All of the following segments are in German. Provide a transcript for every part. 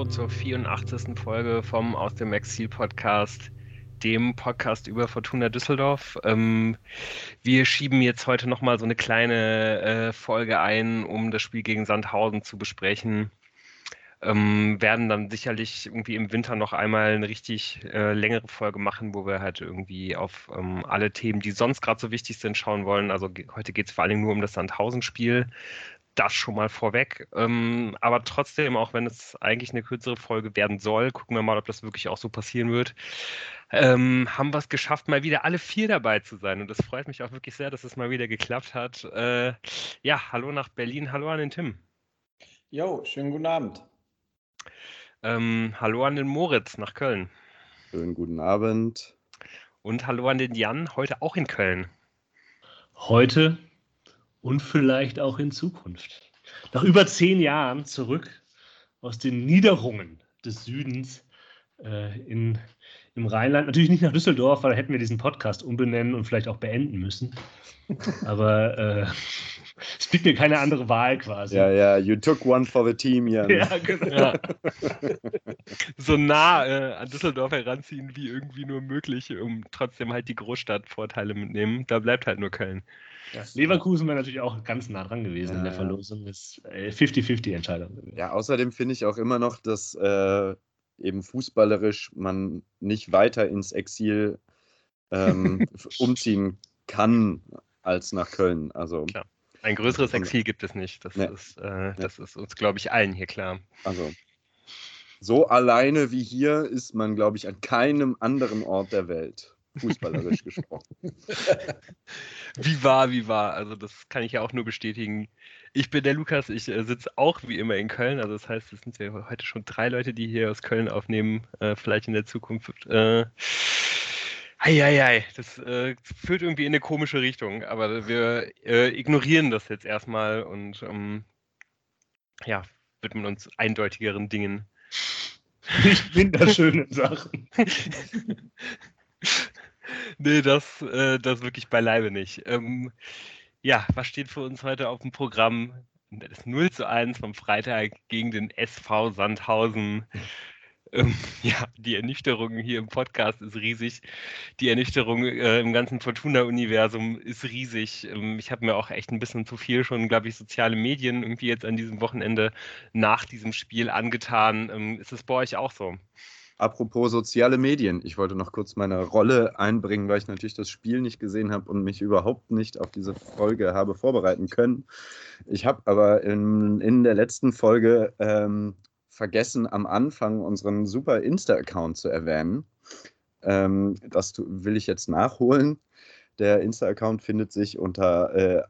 zur 84. Folge vom Aus dem Exil Podcast, dem Podcast über Fortuna Düsseldorf. Wir schieben jetzt heute nochmal so eine kleine Folge ein, um das Spiel gegen Sandhausen zu besprechen. Werden dann sicherlich irgendwie im Winter noch einmal eine richtig längere Folge machen, wo wir halt irgendwie auf alle Themen, die sonst gerade so wichtig sind, schauen wollen. Also heute geht es vor allen Dingen nur um das Sandhausen-Spiel. Das schon mal vorweg. Aber trotzdem, auch wenn es eigentlich eine kürzere Folge werden soll, gucken wir mal, ob das wirklich auch so passieren wird. Haben wir es geschafft, mal wieder alle 4 dabei zu sein. Und es freut mich auch wirklich sehr, dass es mal wieder geklappt hat. Ja, hallo nach Berlin, hallo an den Tim. Jo, schönen guten Abend. Hallo an den Moritz nach Köln. Schönen guten Abend. Und hallo an den Jan, heute auch in Köln. Heute und vielleicht auch in Zukunft. Nach über 10 Jahren zurück aus den Niederungen des Südens im Rheinland. Natürlich nicht nach Düsseldorf, weil da hätten wir diesen Podcast umbenennen und vielleicht auch beenden müssen. Aber es blieb mir keine andere Wahl quasi. Ja, you took one for the team, Jan. Ja, genau. Ja. So nah an Düsseldorf heranziehen wie irgendwie nur möglich, um trotzdem halt die Großstadtvorteile mitnehmen. Da bleibt halt nur Köln. Ja, Leverkusen wäre natürlich auch ganz nah dran gewesen in der Verlosung. Das ist 50-50-Entscheidung gewesen. Ja, außerdem finde ich auch immer noch, dass eben fußballerisch man nicht weiter ins Exil umziehen kann als nach Köln. Also klar. Ein größeres Exil gibt es nicht. Das ist uns, glaube ich, allen hier klar. Also so alleine wie hier ist man, glaube ich, an keinem anderen Ort der Welt. Fußballerisch gesprochen. Wie war. Also das kann ich ja auch nur bestätigen. Ich bin der Lukas, ich sitze auch wie immer in Köln. Also das heißt, es sind ja heute schon 3 Leute, die hier aus Köln aufnehmen. Vielleicht in der Zukunft. Das führt irgendwie in eine komische Richtung. Aber wir ignorieren das jetzt erstmal und widmen uns eindeutigeren Dingen. Nicht wunderschöne Sachen. Nee, das wirklich beileibe nicht. Was steht für uns heute auf dem Programm? Das 0:1 vom Freitag gegen den SV Sandhausen. Die Ernüchterung hier im Podcast ist riesig. Die Ernüchterung im ganzen Fortuna-Universum ist riesig. Ich habe mir auch echt ein bisschen zu viel schon, glaube ich, soziale Medien irgendwie jetzt an diesem Wochenende nach diesem Spiel angetan. Ist es bei euch auch so? Apropos soziale Medien, ich wollte noch kurz meine Rolle einbringen, weil ich natürlich das Spiel nicht gesehen habe und mich überhaupt nicht auf diese Folge habe vorbereiten können. Ich habe aber in der letzten Folge vergessen, am Anfang unseren super Insta-Account zu erwähnen. Das will ich jetzt nachholen. Der Insta-Account findet sich unter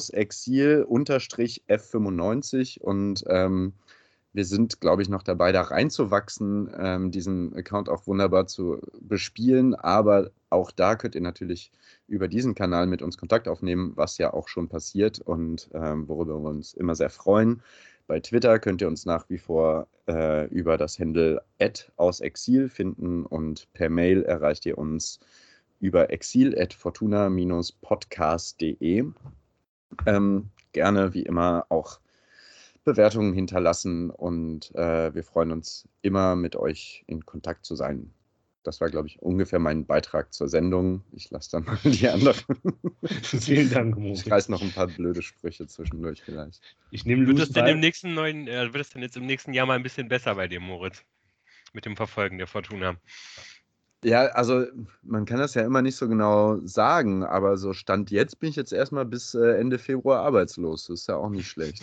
ausexil_F95 und wir sind, glaube ich, noch dabei, da reinzuwachsen, diesen Account auch wunderbar zu bespielen. Aber auch da könnt ihr natürlich über diesen Kanal mit uns Kontakt aufnehmen, was ja auch schon passiert und worüber wir uns immer sehr freuen. Bei Twitter könnt ihr uns nach wie vor über das Handle @ausexil finden und per Mail erreicht ihr uns über exil@fortuna-podcast.de. Gerne wie immer auch Bewertungen hinterlassen und wir freuen uns immer, mit euch in Kontakt zu sein. Das war, glaube ich, ungefähr mein Beitrag zur Sendung. Ich lasse dann mal die anderen. Vielen Dank, Moritz. Ich reiß noch ein paar blöde Sprüche zwischendurch vielleicht. Wird es denn jetzt im nächsten Jahr mal ein bisschen besser bei dir, Moritz? Mit dem Verfolgen der Fortuna? Ja, also man kann das ja immer nicht so genau sagen, aber so Stand jetzt bin ich jetzt erstmal bis Ende Februar arbeitslos. Das ist ja auch nicht schlecht.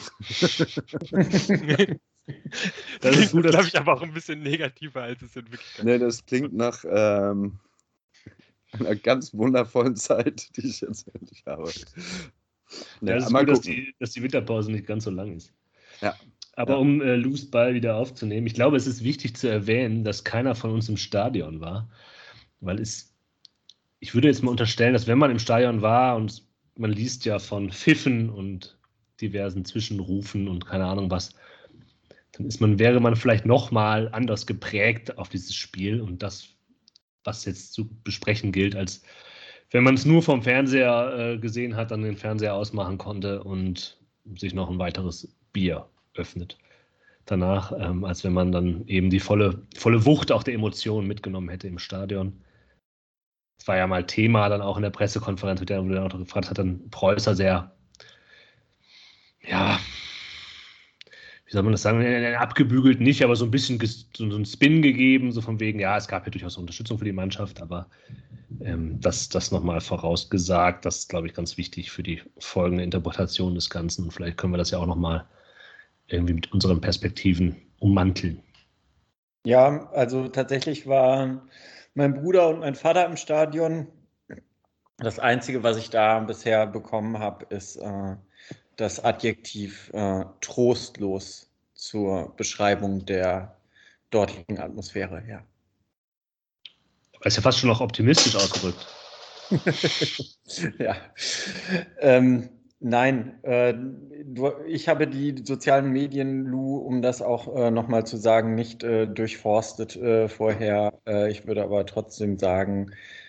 Das ist gut, glaube ich, aber auch ein bisschen negativer, als es in Wirklichkeit ist. Nee, das klingt nach einer ganz wundervollen Zeit, die ich jetzt endlich habe. Ja, das ist gut, dass die Winterpause nicht ganz so lang ist. Ja. Aber um Lus Ball wieder aufzunehmen, ich glaube, es ist wichtig zu erwähnen, dass keiner von uns im Stadion war, weil ich würde jetzt mal unterstellen, dass wenn man im Stadion war und man liest ja von Pfiffen und diversen Zwischenrufen und keine Ahnung was, dann wäre man vielleicht nochmal anders geprägt auf dieses Spiel und das, was jetzt zu besprechen gilt, als wenn man es nur vom Fernseher gesehen hat, dann den Fernseher ausmachen konnte und sich noch ein weiteres Bier öffnet. danach, als wenn man dann eben die volle Wucht auch der Emotionen mitgenommen hätte im Stadion. Das war ja mal Thema dann auch in der Pressekonferenz, wo der auch gefragt hat, dann Preußer sehr, ja, wie soll man das sagen, abgebügelt nicht, aber so ein bisschen so einen Spin gegeben, so von wegen, ja, es gab ja durchaus Unterstützung für die Mannschaft, aber das nochmal vorausgesagt, das ist, glaube ich, ganz wichtig für die folgende Interpretation des Ganzen. Vielleicht können wir das ja auch nochmal irgendwie mit unseren Perspektiven ummanteln. Ja, also tatsächlich waren mein Bruder und mein Vater im Stadion. Das Einzige, was ich da bisher bekommen habe, ist das Adjektiv trostlos zur Beschreibung der dortigen Atmosphäre, ja. Das ist ja fast schon noch optimistisch ausgedrückt. Ja. Nein, ich habe die sozialen Medien, Lou, um das auch nochmal zu sagen, nicht durchforstet vorher. Ich würde aber trotzdem sagen,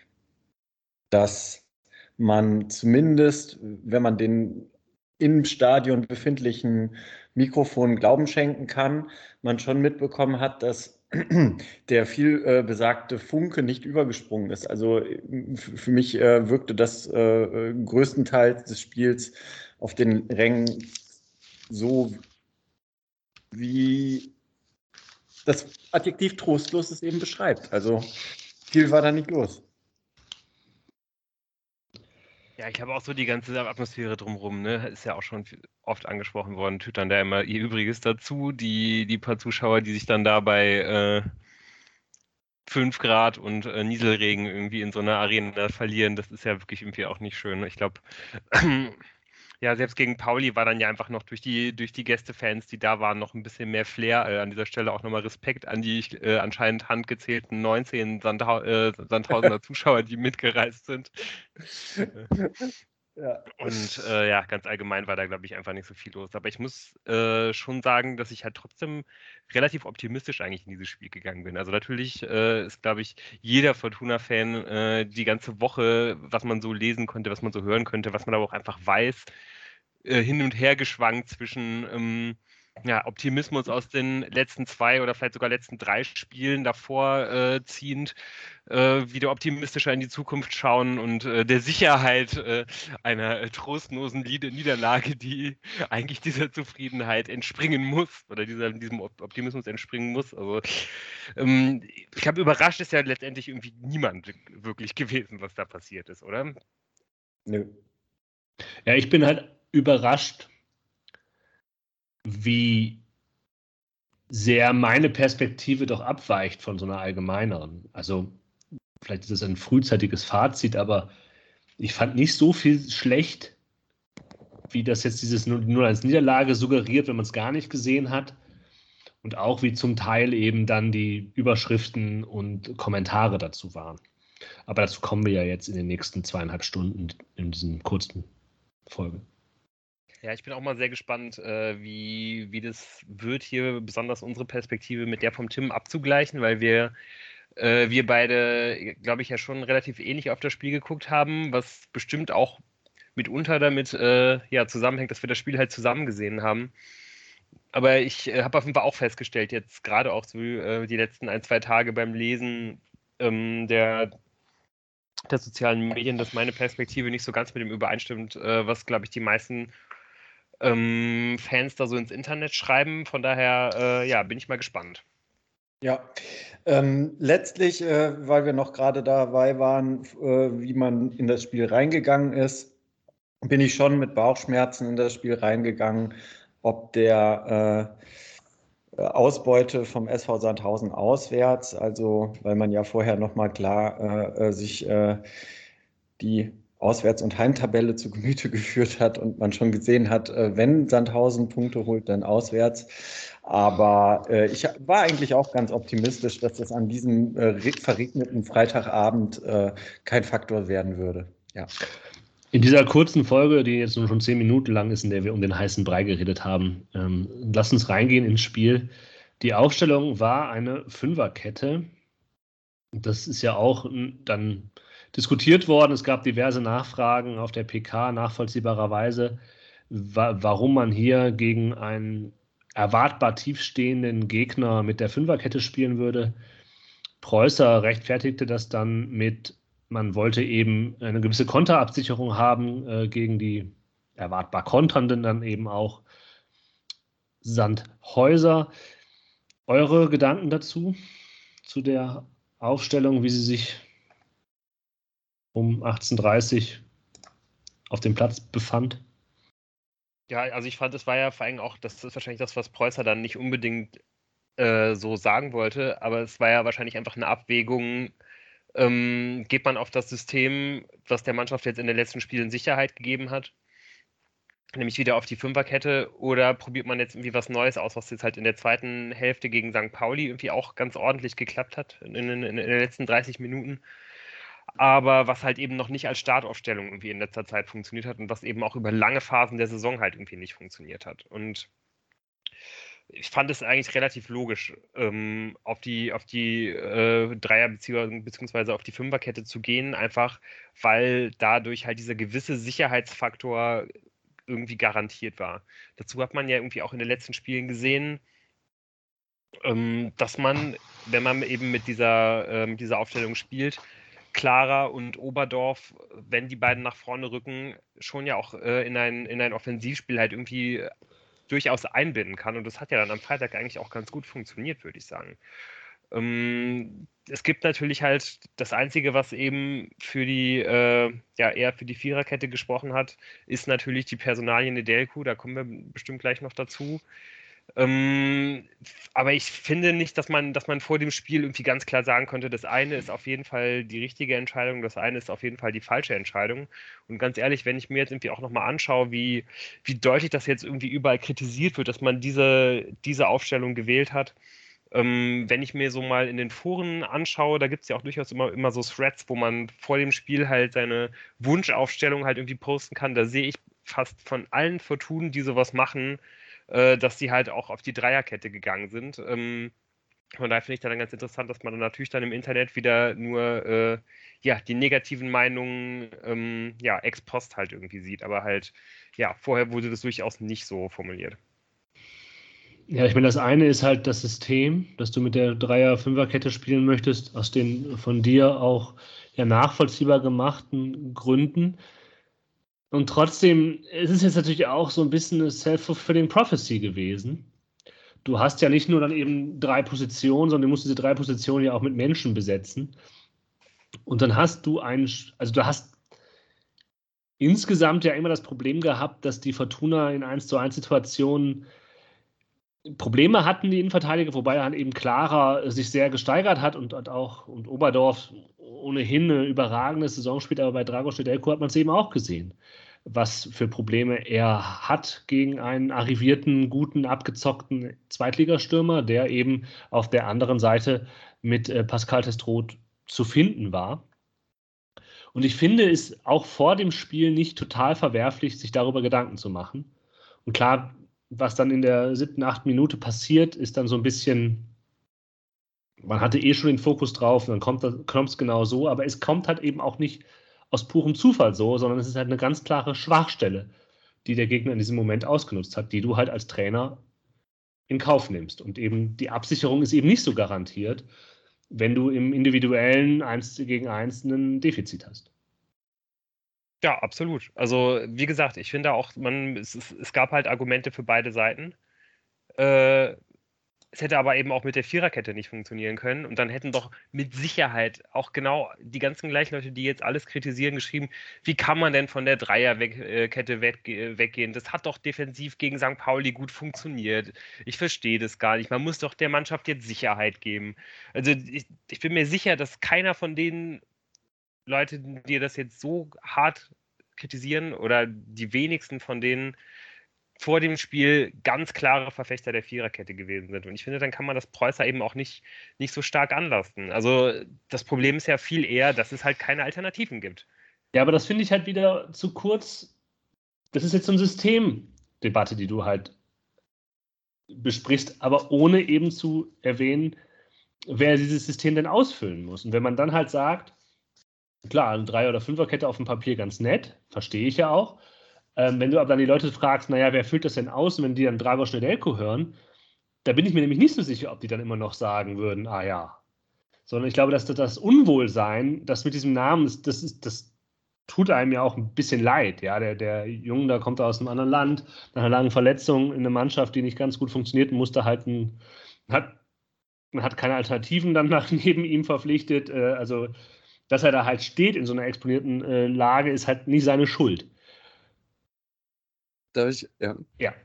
dass man zumindest, wenn man den im Stadion befindlichen Mikrofonen Glauben schenken kann, man schon mitbekommen hat, dass der viel besagte Funke nicht übergesprungen ist. Also für mich wirkte das größtenteils des Spiels auf den Rängen so, wie das Adjektiv trostlos es eben beschreibt. Also viel war da nicht los. Ja, ich habe auch so die ganze Atmosphäre drumherum, ne? Ist ja auch schon oft angesprochen worden, tütern da immer ihr Übriges dazu. Die paar Zuschauer, die sich dann da bei 5 Grad und Nieselregen irgendwie in so einer Arena verlieren, das ist ja wirklich irgendwie auch nicht schön. Ich glaube, ja, selbst gegen Pauli war dann ja einfach noch durch die Gästefans, die da waren, noch ein bisschen mehr Flair. An dieser Stelle auch nochmal Respekt an die anscheinend handgezählten 19 Sandhausener Zuschauer, die mitgereist sind. Ja. Und ja, ganz allgemein war da, glaube ich, einfach nicht so viel los. Aber ich muss schon sagen, dass ich halt trotzdem relativ optimistisch eigentlich in dieses Spiel gegangen bin. Also natürlich ist, glaube ich, jeder Fortuna-Fan die ganze Woche, was man so lesen konnte, was man so hören könnte, was man aber auch einfach weiß, hin und her geschwankt zwischen ja, Optimismus aus den letzten 2 oder vielleicht sogar letzten 3 Spielen davor ziehend, wieder optimistischer in die Zukunft schauen und der Sicherheit einer trostlosen Niederlage, die eigentlich dieser Zufriedenheit entspringen muss oder diesem Optimismus entspringen muss. Also ich glaube, überrascht ist ja letztendlich irgendwie niemand wirklich gewesen, was da passiert ist, oder? Nö. Ja, ich bin halt überrascht, wie sehr meine Perspektive doch abweicht von so einer allgemeineren. Also vielleicht ist es ein frühzeitiges Fazit, aber ich fand nicht so viel schlecht, wie das jetzt dieses 0-1-Niederlage suggeriert, wenn man es gar nicht gesehen hat. Und auch wie zum Teil eben dann die Überschriften und Kommentare dazu waren. Aber dazu kommen wir ja jetzt in den nächsten 2,5 Stunden in diesem kurzen Folge. Ja, ich bin auch mal sehr gespannt, wie das wird, hier besonders unsere Perspektive mit der vom Tim abzugleichen, weil wir beide, glaube ich, ja schon relativ ähnlich auf das Spiel geguckt haben, was bestimmt auch mitunter damit ja, zusammenhängt, dass wir das Spiel halt zusammen gesehen haben. Aber ich habe auf jeden Fall auch festgestellt, jetzt gerade auch so die letzten 1, 2 Tage beim Lesen der sozialen Medien, dass meine Perspektive nicht so ganz mit dem übereinstimmt, was, glaube ich, die meisten Fans da so ins Internet schreiben. Von daher, ja, bin ich mal gespannt. Ja, letztlich, weil wir noch gerade dabei waren, wie man in das Spiel reingegangen ist, bin ich schon mit Bauchschmerzen in das Spiel reingegangen, ob der Ausbeute vom SV Sandhausen auswärts, also weil man ja vorher nochmal klar sich die Auswärts- und Heimtabelle zu Gemüte geführt hat und man schon gesehen hat, wenn Sandhausen Punkte holt, dann auswärts. Aber ich war eigentlich auch ganz optimistisch, dass das an diesem verregneten Freitagabend kein Faktor werden würde. Ja. In dieser kurzen Folge, die jetzt nur schon 10 Minuten lang ist, in der wir um den heißen Brei geredet haben, lass uns reingehen ins Spiel. Die Aufstellung war eine Fünferkette. Das ist ja auch dann diskutiert worden. Es gab diverse Nachfragen auf der PK, nachvollziehbarerweise, warum man hier gegen ein erwartbar tiefstehenden Gegner mit der Fünferkette spielen würde. Preußer rechtfertigte das dann mit, man wollte eben eine gewisse Konterabsicherung haben gegen die erwartbar Konternden dann eben auch Sandhäuser. Eure Gedanken dazu, zu der Aufstellung, wie sie sich um 18:30 auf dem Platz befand? Ja, also ich fand, es war ja vor allem auch, das ist wahrscheinlich das, was Preußer dann nicht unbedingt so sagen wollte, aber es war ja wahrscheinlich einfach eine Abwägung, geht man auf das System, was der Mannschaft jetzt in den letzten Spielen Sicherheit gegeben hat, nämlich wieder auf die Fünferkette, oder probiert man jetzt irgendwie was Neues aus, was jetzt halt in der zweiten Hälfte gegen St. Pauli irgendwie auch ganz ordentlich geklappt hat in den letzten 30 Minuten, aber was halt eben noch nicht als Startaufstellung irgendwie in letzter Zeit funktioniert hat und was eben auch über lange Phasen der Saison halt irgendwie nicht funktioniert hat. Und ich fand es eigentlich relativ logisch, auf die Dreier- beziehungsweise auf die Fünferkette zu gehen, einfach weil dadurch halt dieser gewisse Sicherheitsfaktor irgendwie garantiert war. Dazu hat man ja irgendwie auch in den letzten Spielen gesehen, dass man, wenn man eben mit dieser Aufstellung spielt, Clara und Oberdorf, wenn die beiden nach vorne rücken, schon ja auch in ein Offensivspiel halt irgendwie durchaus einbinden kann. Und das hat ja dann am Freitag eigentlich auch ganz gut funktioniert, würde ich sagen. Es gibt natürlich halt das Einzige, was eben für die, eher für die Viererkette gesprochen hat, ist natürlich die Personalie Nedelku. Da kommen wir bestimmt gleich noch dazu. Aber ich finde nicht, dass man vor dem Spiel irgendwie ganz klar sagen konnte, das eine ist auf jeden Fall die richtige Entscheidung, das eine ist auf jeden Fall die falsche Entscheidung. Und ganz ehrlich, wenn ich mir jetzt irgendwie auch nochmal anschaue, wie deutlich das jetzt irgendwie überall kritisiert wird, dass man diese Aufstellung gewählt hat, wenn ich mir so mal in den Foren anschaue, da gibt es ja auch durchaus immer so Threads, wo man vor dem Spiel halt seine Wunschaufstellung halt irgendwie posten kann. Da sehe ich fast von allen Fortunen, die sowas machen, dass sie halt auch auf die Dreierkette gegangen sind. Von daher finde ich dann ganz interessant, dass man dann natürlich dann im Internet wieder nur die negativen Meinungen ex post halt irgendwie sieht. Aber halt, ja, vorher wurde das durchaus nicht so formuliert. Ja, ich meine, das eine ist halt das System, dass du mit der Dreier-Fünfer-Kette spielen möchtest, aus den von dir auch ja nachvollziehbar gemachten Gründen. Und trotzdem ist es jetzt natürlich auch so ein bisschen eine self-fulfilling prophecy gewesen. Du hast ja nicht nur dann eben 3 Positionen, sondern du musst diese 3 Positionen ja auch mit Menschen besetzen. Und dann hast du du hast insgesamt ja immer das Problem gehabt, dass die Fortuna in 1:1 Situationen Probleme hatten, die Innenverteidiger, wobei dann eben Clara sich sehr gesteigert hat und Oberdorf ohnehin eine überragende Saison spielt, aber bei Dragoš Nedeljko hat man es eben auch gesehen, was für Probleme er hat gegen einen arrivierten, guten, abgezockten Zweitligastürmer, der eben auf der anderen Seite mit Pascal Testroth zu finden war. Und ich finde es auch vor dem Spiel nicht total verwerflich, sich darüber Gedanken zu machen. Und klar, was dann in der 7., 8. Minute passiert, ist dann so ein bisschen, man hatte schon den Fokus drauf, und dann kommt es genau so, aber es kommt halt eben auch nicht aus purem Zufall so, sondern es ist halt eine ganz klare Schwachstelle, die der Gegner in diesem Moment ausgenutzt hat, die du halt als Trainer in Kauf nimmst. Und eben die Absicherung ist eben nicht so garantiert, wenn du im individuellen 1-gegen-1 ein Defizit hast. Ja, absolut. Also, wie gesagt, ich finde auch, es gab halt Argumente für beide Seiten. Es hätte aber eben auch mit der Viererkette nicht funktionieren können. Und dann hätten doch mit Sicherheit auch genau die ganzen gleichen Leute, die jetzt alles kritisieren, geschrieben, wie kann man denn von der Dreierkette weggehen? Das hat doch defensiv gegen St. Pauli gut funktioniert. Ich verstehe das gar nicht. Man muss doch der Mannschaft jetzt Sicherheit geben. Also ich bin mir sicher, dass keiner von den Leuten, die das jetzt so hart kritisieren, oder die wenigsten von denen vor dem Spiel ganz klare Verfechter der Viererkette gewesen sind. Und ich finde, dann kann man das Preußer eben auch nicht so stark anlasten. Also das Problem ist ja viel eher, dass es halt keine Alternativen gibt. Ja, aber das finde ich halt wieder zu kurz. Das ist jetzt so eine Systemdebatte, die du halt besprichst, aber ohne eben zu erwähnen, wer dieses System denn ausfüllen muss. Und wenn man dann halt sagt, klar, eine 3- oder 5er-Kette auf dem Papier ganz nett, verstehe ich ja auch, Wenn du aber dann die Leute fragst, naja, wer füllt das denn aus? Und wenn die dann Dragoš Nedeljko hören, da bin ich mir nämlich nicht so sicher, ob die dann immer noch sagen würden, ah ja. Sondern ich glaube, dass das Unwohlsein, das mit diesem Namen, das tut einem ja auch ein bisschen leid. Ja? Der Junge, da kommt aus einem anderen Land, nach einer langen Verletzung in einer Mannschaft, die nicht ganz gut funktioniert, musste halt man hat keine Alternativen dann neben ihm verpflichtet. Also, dass er da halt steht in so einer exponierten Lage, ist halt nicht seine Schuld. Darf ich? Ja. Ja.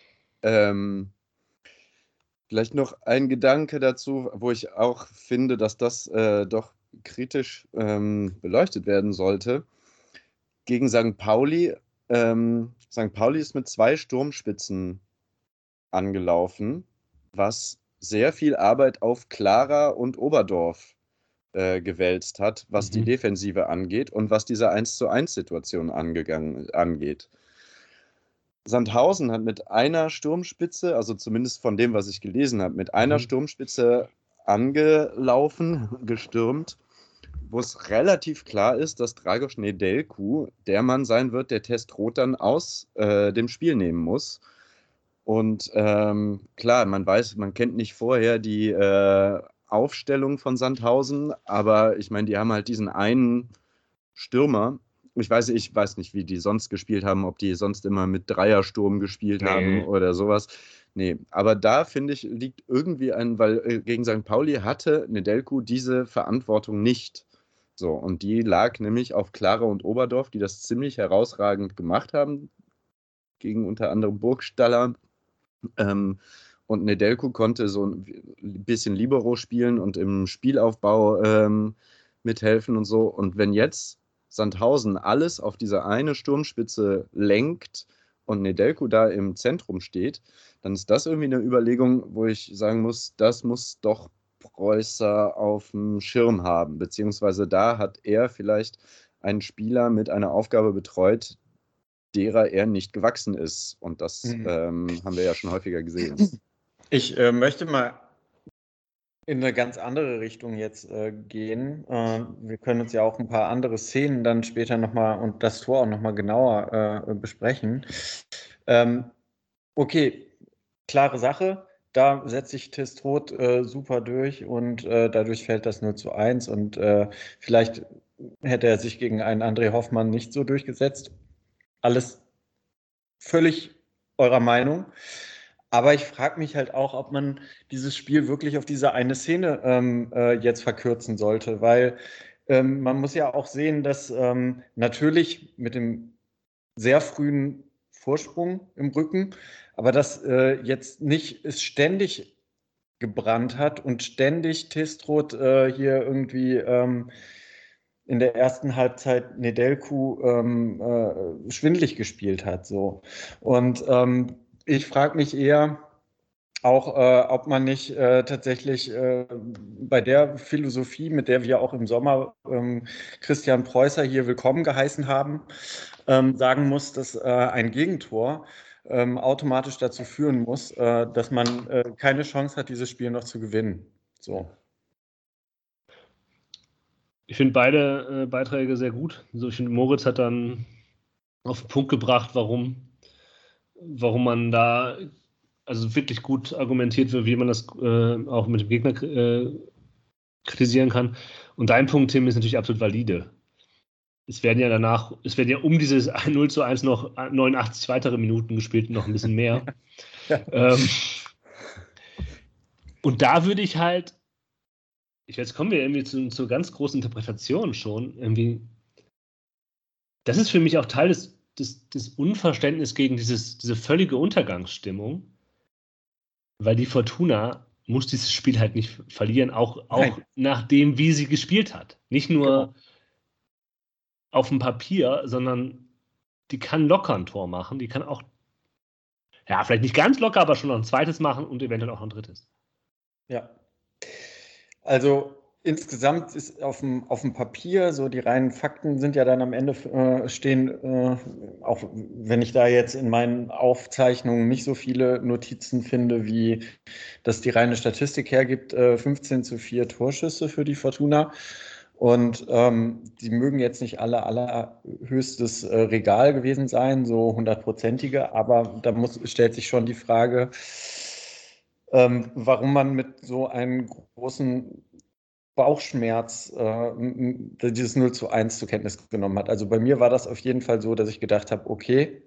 Vielleicht noch ein Gedanke dazu, wo ich auch finde, dass das doch kritisch beleuchtet werden sollte. Gegen St. Pauli. St. Pauli ist mit 2 Sturmspitzen angelaufen, was sehr viel Arbeit auf Clara und Oberdorf gewälzt hat, was die Defensive angeht und was diese 1:1-Situation angeht. Sandhausen hat mit einer Sturmspitze, also zumindest von dem, was ich gelesen habe, mit einer Sturmspitze angelaufen, gestürmt, wo es relativ klar ist, dass Dragoš Nedeljko der Mann sein wird, der Testrot dann aus dem Spiel nehmen muss. Und klar, man kennt nicht vorher die Aufstellung von Sandhausen, aber ich meine, die haben halt diesen einen Stürmer. Ich weiß nicht, wie die sonst gespielt haben, ob die sonst immer mit Dreiersturm gespielt haben oder sowas. Nee, aber da, finde ich, liegt irgendwie weil gegen St. Pauli hatte Nedeljko diese Verantwortung nicht. So, und die lag nämlich auf Clara und Oberdorf, die das ziemlich herausragend gemacht haben, gegen unter anderem Burgstaller. Und Nedeljko konnte so ein bisschen Libero spielen und im Spielaufbau mithelfen und so. Und wenn jetzt Sandhausen alles auf diese eine Sturmspitze lenkt und Nedeljko da im Zentrum steht, dann ist das irgendwie eine Überlegung, wo ich sagen muss, das muss doch Preußer auf dem Schirm haben, beziehungsweise da hat er vielleicht einen Spieler mit einer Aufgabe betreut, derer er nicht gewachsen ist. Und das haben wir ja schon häufiger gesehen. Ich möchte mal in eine ganz andere Richtung jetzt gehen. Wir können uns ja auch ein paar andere Szenen dann später nochmal und das Tor auch nochmal genauer besprechen. Okay, klare Sache. Da setzt sich Testrot super durch und dadurch fällt das 0:1 und vielleicht hätte er sich gegen einen André Hoffmann nicht so durchgesetzt. Alles völlig eurer Meinung. Aber ich frage mich halt auch, ob man dieses Spiel wirklich auf diese eine Szene jetzt verkürzen sollte, weil man muss ja auch sehen, dass natürlich mit dem sehr frühen Vorsprung im Rücken, aber dass jetzt nicht es ständig gebrannt hat und ständig Testrot hier irgendwie in der ersten Halbzeit Nedeljko schwindelig gespielt hat. So. Und ich frage mich eher auch, ob man nicht tatsächlich bei der Philosophie, mit der wir auch im Sommer Christian Preußer hier willkommen geheißen haben, sagen muss, dass ein Gegentor automatisch dazu führen muss, dass man keine Chance hat, dieses Spiel noch zu gewinnen. So. Ich finde beide Beiträge sehr gut. Also ich finde, Moritz hat dann auf den Punkt gebracht, warum man da also wirklich gut argumentiert wird, wie man das auch mit dem Gegner kritisieren kann. Und dein Punkt, Tim, ist natürlich absolut valide. Es werden ja um dieses 0:1 noch 89 weitere Minuten gespielt, noch ein bisschen mehr. Und da würde ich halt, jetzt kommen wir irgendwie zur ganz großen Interpretation schon, irgendwie, das ist für mich auch Teil des Unverständnisses gegen diese völlige Untergangsstimmung, weil die Fortuna muss dieses Spiel halt nicht verlieren, auch nachdem, wie sie gespielt hat. Nicht nur auf dem Papier, sondern die kann locker ein Tor machen, die kann auch, ja, vielleicht nicht ganz locker, aber schon noch ein zweites machen und eventuell auch ein drittes. Ja. Also insgesamt ist auf dem Papier, so die reinen Fakten sind ja dann am Ende stehen, auch wenn ich da jetzt in meinen Aufzeichnungen nicht so viele Notizen finde, wie das die reine Statistik hergibt, 15:4 Torschüsse für die Fortuna Und die mögen jetzt nicht allerhöchstes Regal gewesen sein, so 100%ige, aber da stellt sich schon die Frage, warum man mit so einem großen Bauchschmerz dieses 0:1 zur Kenntnis genommen hat. Also bei mir war das auf jeden Fall so, dass ich gedacht habe, okay,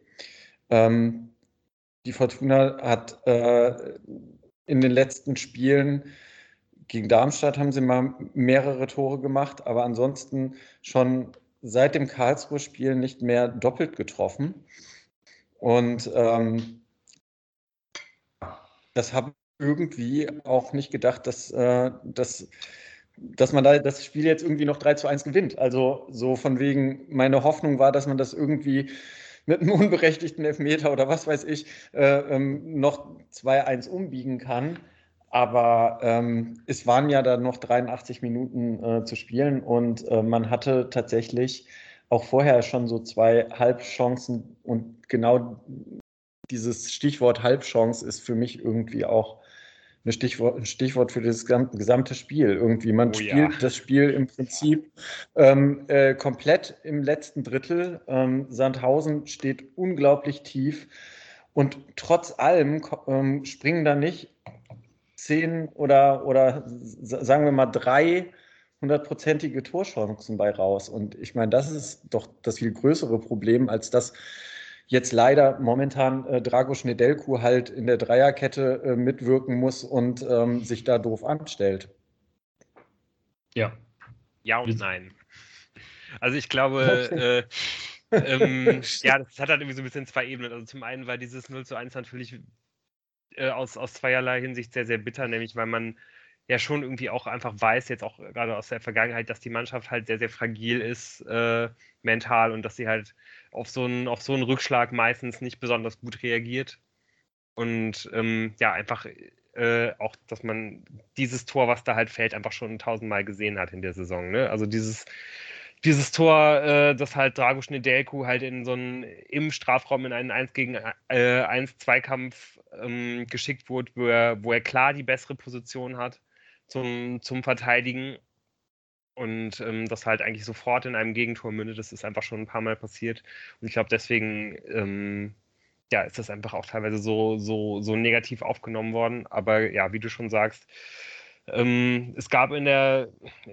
die Fortuna hat in den letzten Spielen gegen Darmstadt haben sie mal mehrere Tore gemacht, aber ansonsten schon seit dem Karlsruhe-Spiel nicht mehr doppelt getroffen. Und das habe ich irgendwie auch nicht gedacht, dass man da das Spiel jetzt irgendwie noch 3:1 gewinnt. Also so von wegen, meine Hoffnung war, dass man das irgendwie mit einem unberechtigten Elfmeter oder was weiß ich noch 2:1 umbiegen kann. Aber es waren ja dann noch 83 Minuten zu spielen und man hatte tatsächlich auch vorher schon so 2 Halbchancen und genau dieses Stichwort Halbchance ist für mich irgendwie auch ein Stichwort für das gesamte Spiel. Irgendwie, man spielt das Spiel im Prinzip komplett im letzten Drittel. Sandhausen steht unglaublich tief und trotz allem springen da nicht 10 oder sagen wir mal 3 100%ige Torchancen bei raus. Und ich meine, das ist doch das viel größere Problem, als dass jetzt leider momentan Dragoš Nedeljko halt in der Dreierkette mitwirken muss und sich da doof anstellt. Ja und nein. Also ich glaube, ja, das hat halt irgendwie so ein bisschen 2 Ebenen. Also zum einen war dieses 0:1 natürlich aus zweierlei Hinsicht sehr, sehr bitter, nämlich weil man ja schon irgendwie auch einfach weiß, jetzt auch gerade aus der Vergangenheit, dass die Mannschaft halt sehr, sehr fragil ist mental und dass sie halt auf so einen Rückschlag meistens nicht besonders gut reagiert. Und ja, einfach auch, dass man dieses Tor, was da halt fällt, einfach schon 1000-mal gesehen hat in der Saison. Ne? Also dieses Tor, das halt Dragoš Nedeljko halt im Strafraum in einen 1-gegen-1 Zweikampf geschickt wurde, wo er klar die bessere Position hat zum Verteidigen und das halt eigentlich sofort in einem Gegentor mündet. Das ist einfach schon ein paar Mal passiert und ich glaube deswegen ja, ist das einfach auch teilweise so negativ aufgenommen worden. Aber ja, wie du schon sagst, es gab in der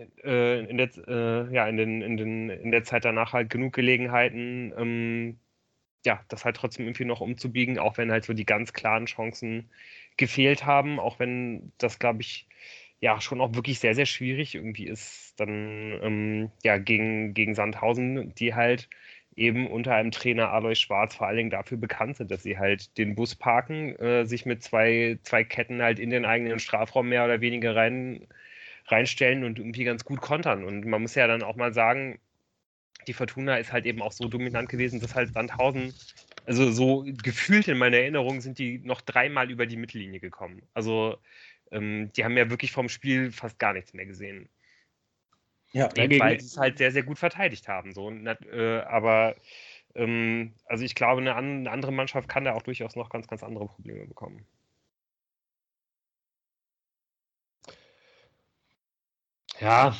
Zeit danach halt genug Gelegenheiten, ja, das halt trotzdem irgendwie noch umzubiegen, auch wenn halt so die ganz klaren Chancen gefehlt haben, auch wenn das, glaube ich, ja, schon auch wirklich sehr, sehr schwierig irgendwie ist, dann ja, gegen Sandhausen, die halt eben unter einem Trainer Alois Schwarz vor allen Dingen dafür bekannt sind, dass sie halt den Bus parken, sich mit zwei Ketten halt in den eigenen Strafraum mehr oder weniger reinstellen und irgendwie ganz gut kontern. Und man muss ja dann auch mal sagen, die Fortuna ist halt eben auch so dominant gewesen, dass halt Sandhausen, also so gefühlt in meiner Erinnerung, sind die noch 3-mal über die Mittellinie gekommen. Also die haben ja wirklich vom Spiel fast gar nichts mehr gesehen. Ja, weil sie es halt sehr, sehr gut verteidigt haben. So. Aber also ich glaube, eine andere Mannschaft kann da auch durchaus noch ganz, ganz andere Probleme bekommen. Ja,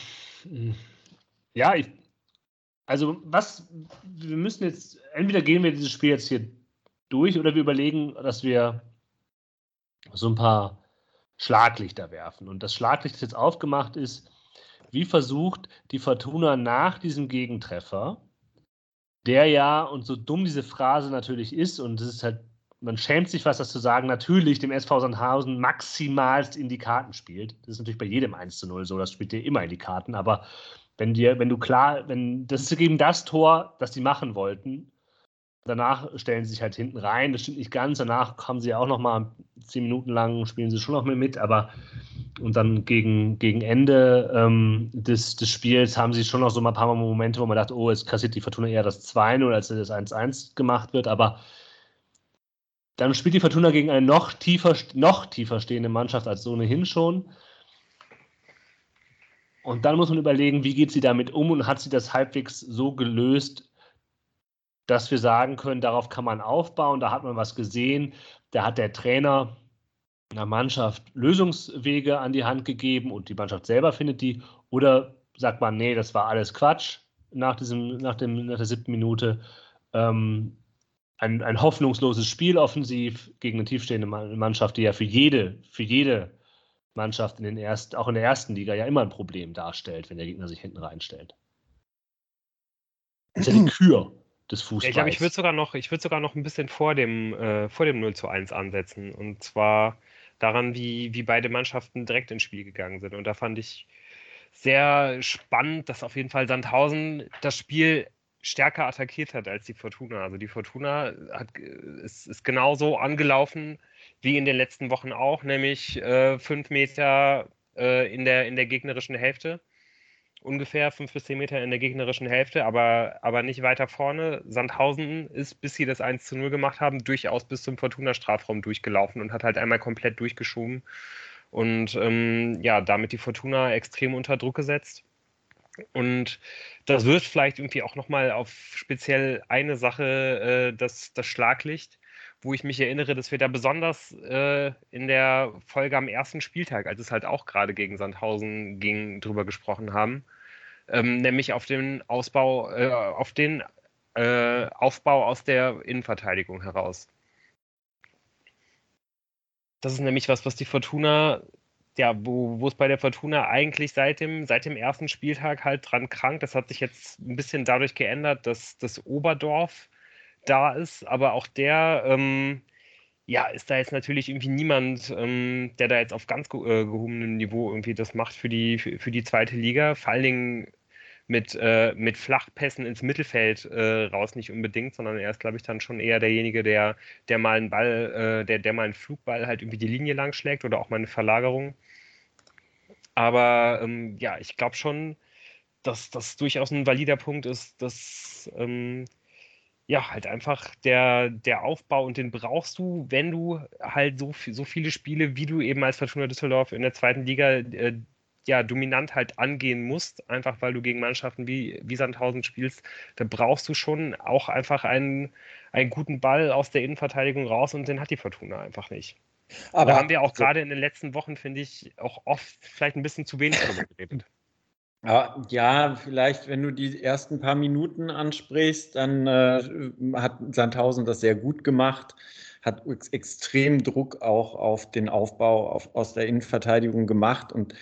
also wir müssen jetzt, entweder gehen wir dieses Spiel jetzt hier durch oder wir überlegen, dass wir so ein paar Schlaglichter werfen. Und das Schlaglicht, das jetzt aufgemacht ist, wie versucht die Fortuna nach diesem Gegentreffer, der ja, und so dumm diese Phrase natürlich ist, und das ist halt, man schämt sich was, das zu sagen, natürlich dem SV Sandhausen maximalst in die Karten spielt. Das ist natürlich bei jedem 1:0 so, das spielt dir immer in die Karten, aber das ist eben das Tor, das die machen wollten. Danach stellen sie sich halt hinten rein, das stimmt nicht ganz, danach haben sie auch noch mal 10 Minuten lang, spielen sie schon noch mit, aber und dann gegen Ende des Spiels haben sie schon noch so ein paar Momente, wo man dachte, oh, jetzt kassiert die Fortuna eher das 2:0, als das 1:1 gemacht wird, aber dann spielt die Fortuna gegen eine noch tiefer stehende Mannschaft als ohnehin schon. Und dann muss man überlegen, wie geht sie damit um und hat sie das halbwegs so gelöst, dass wir sagen können, darauf kann man aufbauen, da hat man was gesehen, da hat der Trainer einer Mannschaft Lösungswege an die Hand gegeben und die Mannschaft selber findet die, oder sagt man, nee, das war alles Quatsch nach der 7. Minute. Ein hoffnungsloses Spiel offensiv gegen eine tiefstehende Mannschaft, die ja für jede Mannschaft auch in der ersten Liga ja immer ein Problem darstellt, wenn der Gegner sich hinten reinstellt. Das ist ja die Kür des Fußballs. Ich glaube, ich würde sogar noch ein bisschen vor dem 0:1 ansetzen. Und zwar daran, wie beide Mannschaften direkt ins Spiel gegangen sind. Und da fand ich sehr spannend, dass auf jeden Fall Sandhausen das Spiel stärker attackiert hat als die Fortuna. Also die Fortuna ist genauso angelaufen wie in den letzten Wochen auch, nämlich 5 Meter in der gegnerischen Hälfte. Ungefähr 5 bis 10 Meter in der gegnerischen Hälfte, aber nicht weiter vorne. Sandhausen ist, bis sie das 1:0 gemacht haben, durchaus bis zum Fortuna-Strafraum durchgelaufen und hat halt einmal komplett durchgeschoben und damit die Fortuna extrem unter Druck gesetzt. Und das wirft vielleicht irgendwie auch nochmal auf speziell eine Sache das Schlaglicht, wo ich mich erinnere, dass wir da besonders in der Folge am ersten Spieltag, als es halt auch gerade gegen Sandhausen ging, drüber gesprochen haben, nämlich auf den Aufbau aus der Innenverteidigung heraus. Das ist nämlich was die Fortuna, ja, wo es bei der Fortuna eigentlich seit dem ersten Spieltag halt dran krankt. Das hat sich jetzt ein bisschen dadurch geändert, dass das Oberdorf da ist, aber auch der ist da jetzt natürlich irgendwie niemand, der da jetzt auf ganz gehobenem Niveau irgendwie das macht für die zweite Liga. Vor allen Dingen mit Flachpässen ins Mittelfeld raus nicht unbedingt, sondern er ist, glaube ich, dann schon eher derjenige, der mal einen Ball, der mal einen Flugball halt irgendwie die Linie lang schlägt oder auch mal eine Verlagerung. Aber ich glaube schon, dass das durchaus ein valider Punkt ist, dass halt einfach der Aufbau, und den brauchst du, wenn du halt so viele Spiele, wie du eben als Fortuna Düsseldorf in der zweiten Liga dominant halt angehen musst, einfach weil du gegen Mannschaften wie Sandhausen spielst, da brauchst du schon auch einfach einen guten Ball aus der Innenverteidigung raus, und den hat die Fortuna einfach nicht. Aber da haben wir auch gerade in den letzten Wochen, finde ich, auch oft vielleicht ein bisschen zu wenig drüber geredet. Ja, vielleicht, wenn du die ersten paar Minuten ansprichst, dann hat Sandhausen das sehr gut gemacht, hat extrem Druck auch auf den Aufbau aus der Innenverteidigung gemacht, und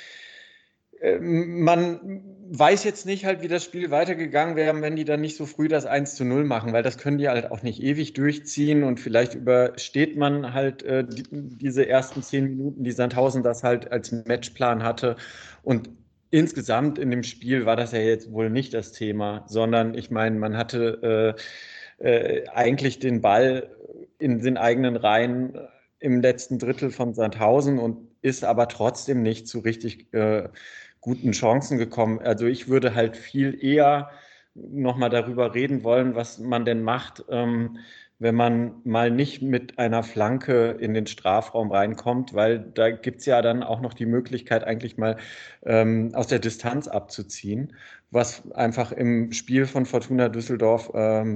man weiß jetzt nicht halt, wie das Spiel weitergegangen wäre, wenn die dann nicht so früh das 1:0 machen, weil das können die halt auch nicht ewig durchziehen, und vielleicht übersteht man halt diese ersten 10 Minuten, die Sandhausen das halt als Matchplan hatte, und insgesamt in dem Spiel war das ja jetzt wohl nicht das Thema, sondern ich meine, man hatte eigentlich den Ball in den eigenen Reihen im letzten Drittel von Sandhausen und ist aber trotzdem nicht zu richtig guten Chancen gekommen. Also ich würde halt viel eher nochmal darüber reden wollen, was man denn macht, wenn man mal nicht mit einer Flanke in den Strafraum reinkommt, weil da gibt es ja dann auch noch die Möglichkeit, eigentlich mal aus der Distanz abzuziehen, was einfach im Spiel von Fortuna Düsseldorf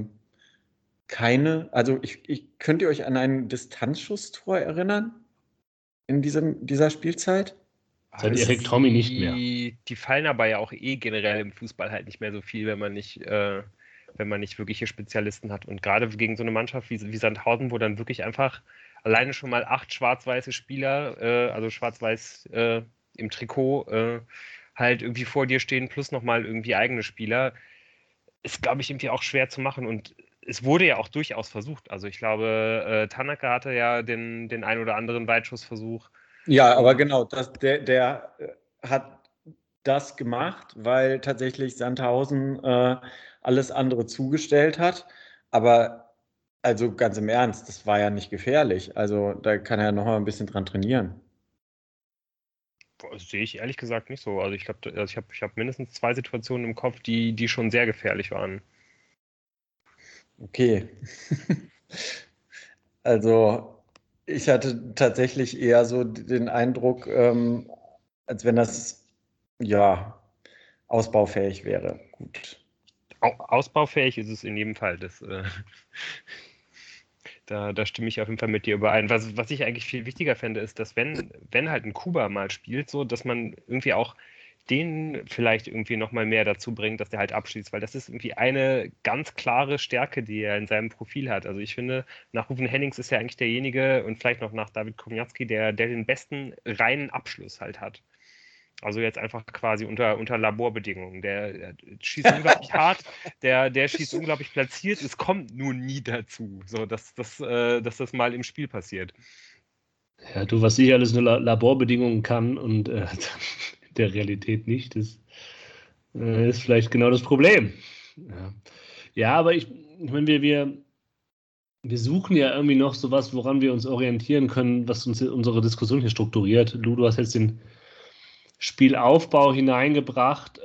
also könnt ihr euch an ein Distanzschusstor erinnern in dieser Spielzeit? Seit Erik Tommy nicht mehr. Die fallen aber ja auch generell im Fußball halt nicht mehr so viel, wenn man nicht wirkliche Spezialisten hat. Und gerade gegen so eine Mannschaft wie Sandhausen, wo dann wirklich einfach alleine schon mal 8 schwarz-weiße Spieler, also schwarz-weiß im Trikot, halt irgendwie vor dir stehen, plus nochmal irgendwie eigene Spieler, ist, glaube ich, irgendwie auch schwer zu machen. Und es wurde ja auch durchaus versucht. Also ich glaube, Tanaka hatte ja den ein oder anderen Weitschussversuch. Ja, aber genau, der hat das gemacht, weil tatsächlich Sandhausen alles andere zugestellt hat. Aber also ganz im Ernst, das war ja nicht gefährlich. Also da kann er noch mal ein bisschen dran trainieren. Das sehe ich ehrlich gesagt nicht so. Also ich glaube, ich hab mindestens 2 Situationen im Kopf, die schon sehr gefährlich waren. Okay. Also ich hatte tatsächlich eher so den Eindruck, als wenn das ja ausbaufähig wäre. Gut. Ausbaufähig ist es in jedem Fall. Da stimme ich auf jeden Fall mit dir überein. Was ich eigentlich viel wichtiger fände, ist, dass wenn halt ein Kuba mal spielt, so, dass man irgendwie auch den vielleicht irgendwie nochmal mehr dazu bringt, dass der halt abschließt, weil das ist irgendwie eine ganz klare Stärke, die er in seinem Profil hat. Also ich finde, nach Ruven Hennings ist er eigentlich derjenige und vielleicht noch nach David Komiatski, der den besten reinen Abschluss halt hat. Also jetzt einfach quasi unter Laborbedingungen. Der schießt unglaublich hart, der schießt unglaublich platziert. Es kommt nur nie dazu, so dass das mal im Spiel passiert. Ja, du, was ich alles nur Laborbedingungen kann und der Realität nicht, ist vielleicht genau das Problem. Ja, aber ich meine, wir suchen ja irgendwie noch sowas, woran wir uns orientieren können, was uns unsere Diskussion hier strukturiert. Du hast jetzt den Spielaufbau hineingebracht.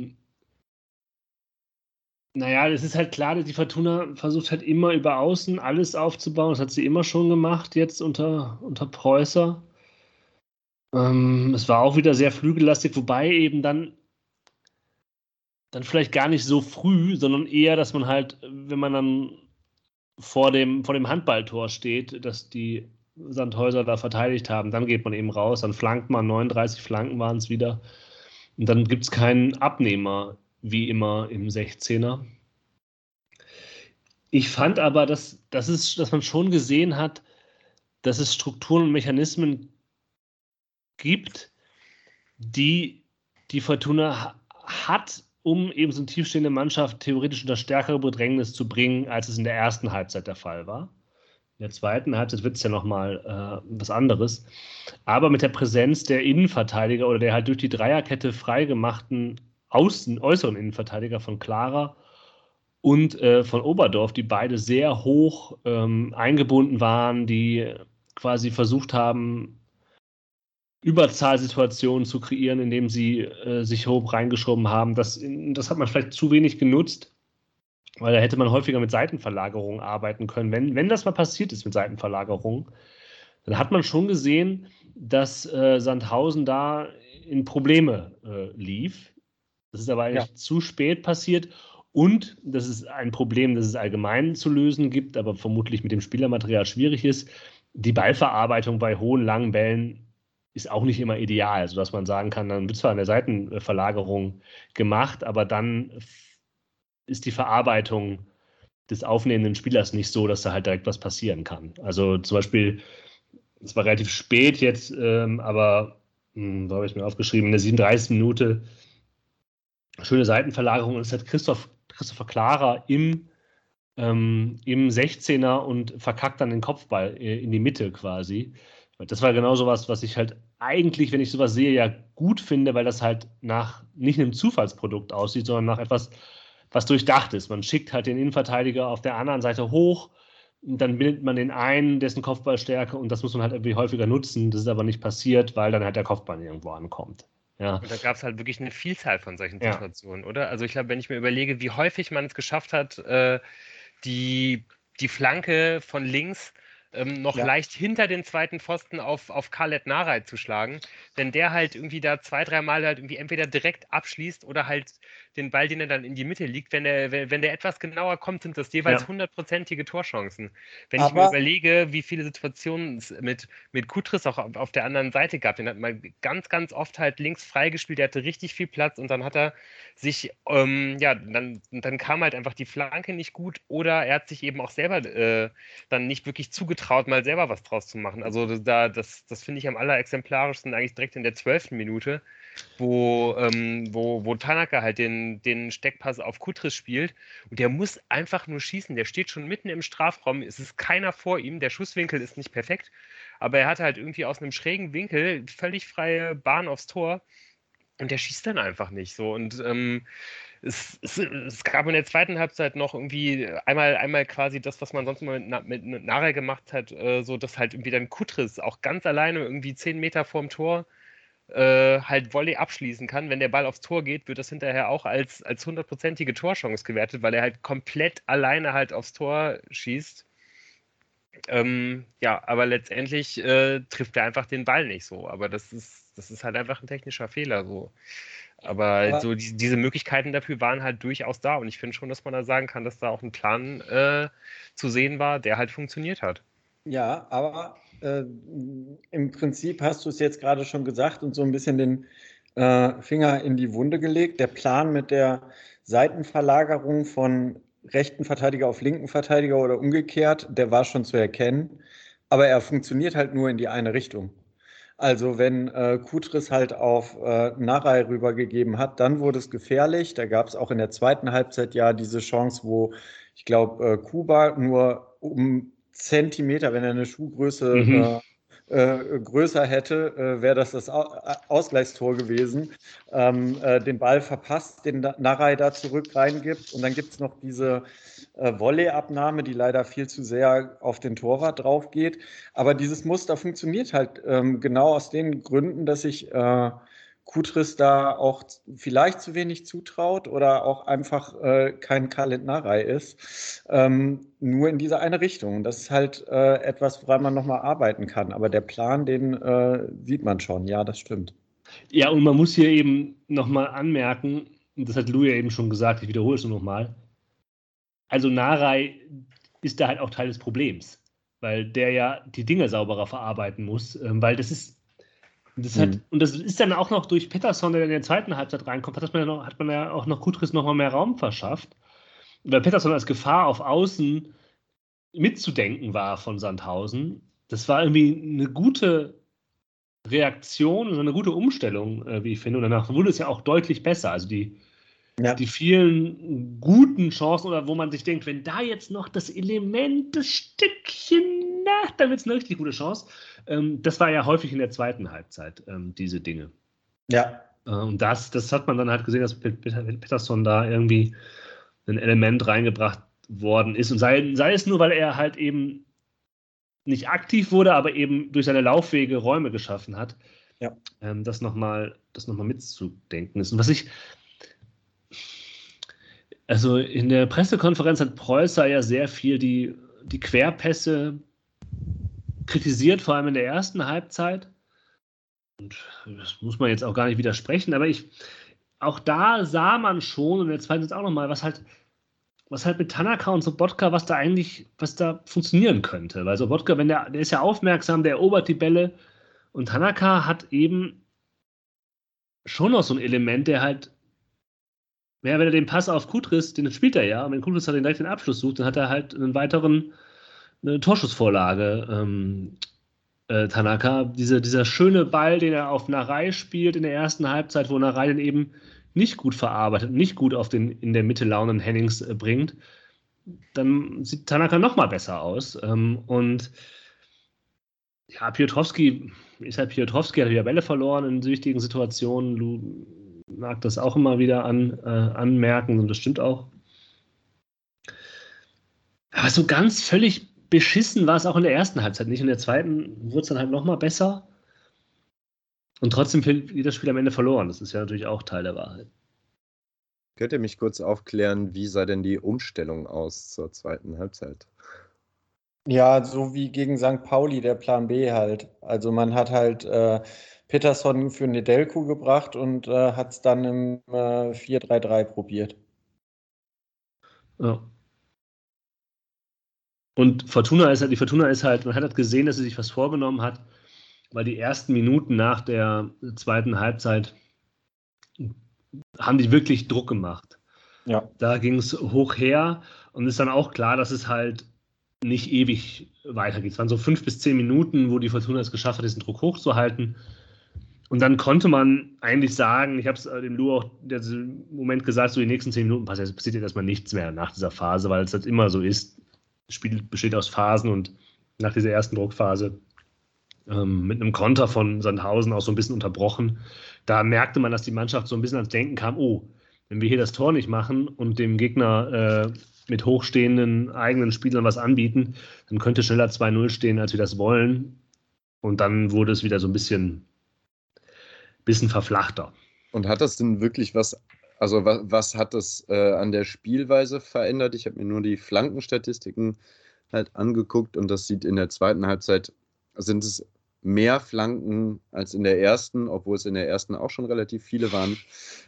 Naja, es ist halt klar, dass die Fortuna versucht halt immer über Außen alles aufzubauen. Das hat sie immer schon gemacht, jetzt unter Preußer. Es war auch wieder sehr flügellastig, wobei eben dann vielleicht gar nicht so früh, sondern eher, dass man halt, wenn man dann vor dem Handballtor steht, dass die Sandhäuser da verteidigt haben, dann geht man eben raus, dann flankt man, 39 Flanken waren es wieder. Und dann gibt es keinen Abnehmer, wie immer im 16er. Ich fand aber, dass man schon gesehen hat, dass es Strukturen und Mechanismen gibt, die Fortuna hat, um eben so eine tiefstehende Mannschaft theoretisch unter stärkere Bedrängnis zu bringen, als es in der ersten Halbzeit der Fall war. In der zweiten Halbzeit wird es ja nochmal was anderes. Aber mit der Präsenz der Innenverteidiger oder der halt durch die Dreierkette freigemachten äußeren Innenverteidiger von Clara und von Oberdorf, die beide sehr hoch eingebunden waren, die quasi versucht haben, Überzahlsituationen zu kreieren, indem sie sich hoch reingeschoben haben. Das hat man vielleicht zu wenig genutzt, weil da hätte man häufiger mit Seitenverlagerungen arbeiten können. Wenn das mal passiert ist mit Seitenverlagerungen, dann hat man schon gesehen, dass Sandhausen da in Probleme lief. Das ist aber eigentlich zu spät passiert. Und das ist ein Problem, das es allgemein zu lösen gibt, aber vermutlich mit dem Spielermaterial schwierig ist. Die Ballverarbeitung bei hohen, langen Bällen ist auch nicht immer ideal, sodass man sagen kann, dann wird zwar eine Seitenverlagerung gemacht, aber dann ist die Verarbeitung des aufnehmenden Spielers nicht so, dass da halt direkt was passieren kann. Also zum Beispiel, es war relativ spät jetzt, aber da habe ich mir aufgeschrieben, in der 37. Minute schöne Seitenverlagerung und es hat Christopher Clara im 16er und verkackt dann den Kopfball in die Mitte quasi. Das war genau sowas, was ich halt eigentlich, wenn ich sowas sehe, ja gut finde, weil das halt nach nicht einem Zufallsprodukt aussieht, sondern nach etwas, was durchdacht ist. Man schickt halt den Innenverteidiger auf der anderen Seite hoch, und dann bindet man den einen, dessen Kopfballstärke, und das muss man halt irgendwie häufiger nutzen. Das ist aber nicht passiert, weil dann halt der Kopfball irgendwo ankommt. Ja. Und da gab es halt wirklich eine Vielzahl von solchen Situationen, oder? Also ich glaube, wenn ich mir überlege, wie häufig man es geschafft hat, die Flanke von links noch leicht hinter den zweiten Pfosten auf Khaled Narey zu schlagen, wenn der halt irgendwie da 2-3 Mal halt irgendwie entweder direkt abschließt oder halt den Ball, den er dann in die Mitte liegt, wenn der etwas genauer kommt, sind das jeweils 100%ige Torchancen. Wenn ich mir überlege, wie viele Situationen es mit Kutris auch auf der anderen Seite gab, den hat man ganz, ganz oft halt links freigespielt, der hatte richtig viel Platz und dann hat er sich, dann kam halt einfach die Flanke nicht gut oder er hat sich eben auch selber dann nicht wirklich zugetraut, mal selber was draus zu machen. Also das finde ich am allerexemplarischsten eigentlich direkt in der 12. Minute, wo Tanaka halt den Steckpass auf Kutris spielt und der muss einfach nur schießen, der steht schon mitten im Strafraum, es ist keiner vor ihm, der Schusswinkel ist nicht perfekt, aber er hat halt irgendwie aus einem schrägen Winkel völlig freie Bahn aufs Tor und der schießt dann einfach nicht so und es gab in der zweiten Halbzeit noch irgendwie einmal quasi das, was man sonst mal mit Narey gemacht hat, so dass halt irgendwie dann Kutris auch ganz alleine irgendwie 10 Meter vorm Tor halt Volley abschließen kann. Wenn der Ball aufs Tor geht, wird das hinterher auch als 100%ige Torchance gewertet, weil er halt komplett alleine halt aufs Tor schießt. Aber letztendlich trifft er einfach den Ball nicht so. Aber das ist halt einfach ein technischer Fehler so. Aber so diese Möglichkeiten dafür waren halt durchaus da und ich finde schon, dass man da sagen kann, dass da auch ein Plan zu sehen war, der halt funktioniert hat. Ja, aber im Prinzip hast du es jetzt gerade schon gesagt und so ein bisschen Finger in die Wunde gelegt. Der Plan mit der Seitenverlagerung von rechten Verteidiger auf linken Verteidiger oder umgekehrt, der war schon zu erkennen. Aber er funktioniert halt nur in die eine Richtung. Also wenn Kutris halt auf Narei rübergegeben hat, dann wurde es gefährlich. Da gab es auch in der zweiten Halbzeit ja diese Chance, wo ich glaube, Kuba nur um Zentimeter, wenn er eine Schuhgröße größer hätte, wäre das Ausgleichstor gewesen. Den Ball verpasst, den Narei da zurück reingibt. Und dann gibt es noch diese Volleyabnahme, die leider viel zu sehr auf den Torwart drauf geht. Aber dieses Muster funktioniert halt genau aus den Gründen, dass sich Kutris da auch vielleicht zu wenig zutraut oder auch einfach kein Khaled Narei ist. Nur in diese eine Richtung. Und das ist halt etwas, woran man nochmal arbeiten kann. Aber der Plan, den sieht man schon. Ja, das stimmt. Ja, und man muss hier eben nochmal anmerken, und das hat Lou ja eben schon gesagt, ich wiederhole es nur nochmal, also Narei ist da halt auch Teil des Problems, weil der ja die Dinge sauberer verarbeiten muss, weil das ist und das ist dann auch noch durch Pettersson, der in der zweiten Halbzeit reinkommt, hat man ja auch noch Kutris noch mal mehr Raum verschafft, weil Pettersson als Gefahr auf Außen mitzudenken war von Sandhausen. Das war irgendwie eine gute Reaktion und eine gute Umstellung, wie ich finde. Und danach wurde es ja auch deutlich besser. Also die vielen guten Chancen, oder wo man sich denkt, wenn da jetzt noch das Element, das Stückchen, dann wird es eine richtig gute Chance. Das war ja häufig in der zweiten Halbzeit, diese Dinge. Ja. Und das hat man dann halt gesehen, dass Pettersson da irgendwie ein Element reingebracht worden ist. Und sei es nur, weil er halt eben nicht aktiv wurde, aber eben durch seine Laufwege Räume geschaffen hat. Ja. Das nochmal mitzudenken ist. Und was also in der Pressekonferenz hat Preußer ja sehr viel die Querpässe kritisiert, vor allem in der ersten Halbzeit. Und das muss man jetzt auch gar nicht widersprechen, aber auch da sah man schon, und in der zweiten jetzt auch nochmal, was halt mit Tanaka und Sobotka, was da funktionieren könnte. Weil Sobotka, der ist ja aufmerksam, der erobert die Bälle, und Tanaka hat eben schon noch so ein Element, der halt, wenn er den Pass auf Kutris, den spielt er ja, und wenn Kutris halt direkt den Abschluss sucht, dann hat er halt eine Torschussvorlage. Tanaka, dieser schöne Ball, den er auf Narei spielt in der ersten Halbzeit, wo Narei den eben nicht gut verarbeitet, nicht gut auf den in der Mitte launenden Hennings bringt, dann sieht Tanaka noch mal besser aus. Und ja, Piotrowski hat wieder Bälle verloren in wichtigen Situationen. Lou mag das auch immer wieder anmerken, und das stimmt auch. Aber so ganz völlig beschissen war es auch in der ersten Halbzeit nicht. In der zweiten wurde es dann halt noch mal besser. Und trotzdem wird das Spiel am Ende verloren. Das ist ja natürlich auch Teil der Wahrheit. Könnt ihr mich kurz aufklären, wie sah denn die Umstellung aus zur zweiten Halbzeit? Ja, so wie gegen St. Pauli, der Plan B halt. Also man hat halt Pettersson für Nedelko gebracht und hat es dann im 4-3-3 probiert. Ja. Und die Fortuna ist halt, man hat halt gesehen, dass sie sich was vorgenommen hat, weil die ersten Minuten nach der zweiten Halbzeit haben die wirklich Druck gemacht. Ja. Da ging es hoch her, und ist dann auch klar, dass es halt nicht ewig weitergeht. Es waren so 5 bis 10 Minuten, wo die Fortuna es geschafft hat, diesen Druck hochzuhalten. Und dann konnte man eigentlich sagen, ich habe es dem Lou auch im Moment gesagt, so die nächsten 10 Minuten passiert jetzt erstmal nichts mehr nach dieser Phase, weil es halt immer so ist. Das Spiel besteht aus Phasen, und nach dieser ersten Druckphase mit einem Konter von Sandhausen auch so ein bisschen unterbrochen. Da merkte man, dass die Mannschaft so ein bisschen ans Denken kam, wenn wir hier das Tor nicht machen und dem Gegner mit hochstehenden eigenen Spielern was anbieten, dann könnte schneller 2-0 stehen, als wir das wollen. Und dann wurde es wieder so ein bisschen verflachter. Und hat das denn wirklich was hat das an der Spielweise verändert? Ich habe mir nur die Flankenstatistiken halt angeguckt, und das sieht in der zweiten Halbzeit, sind es mehr Flanken als in der ersten, obwohl es in der ersten auch schon relativ viele waren.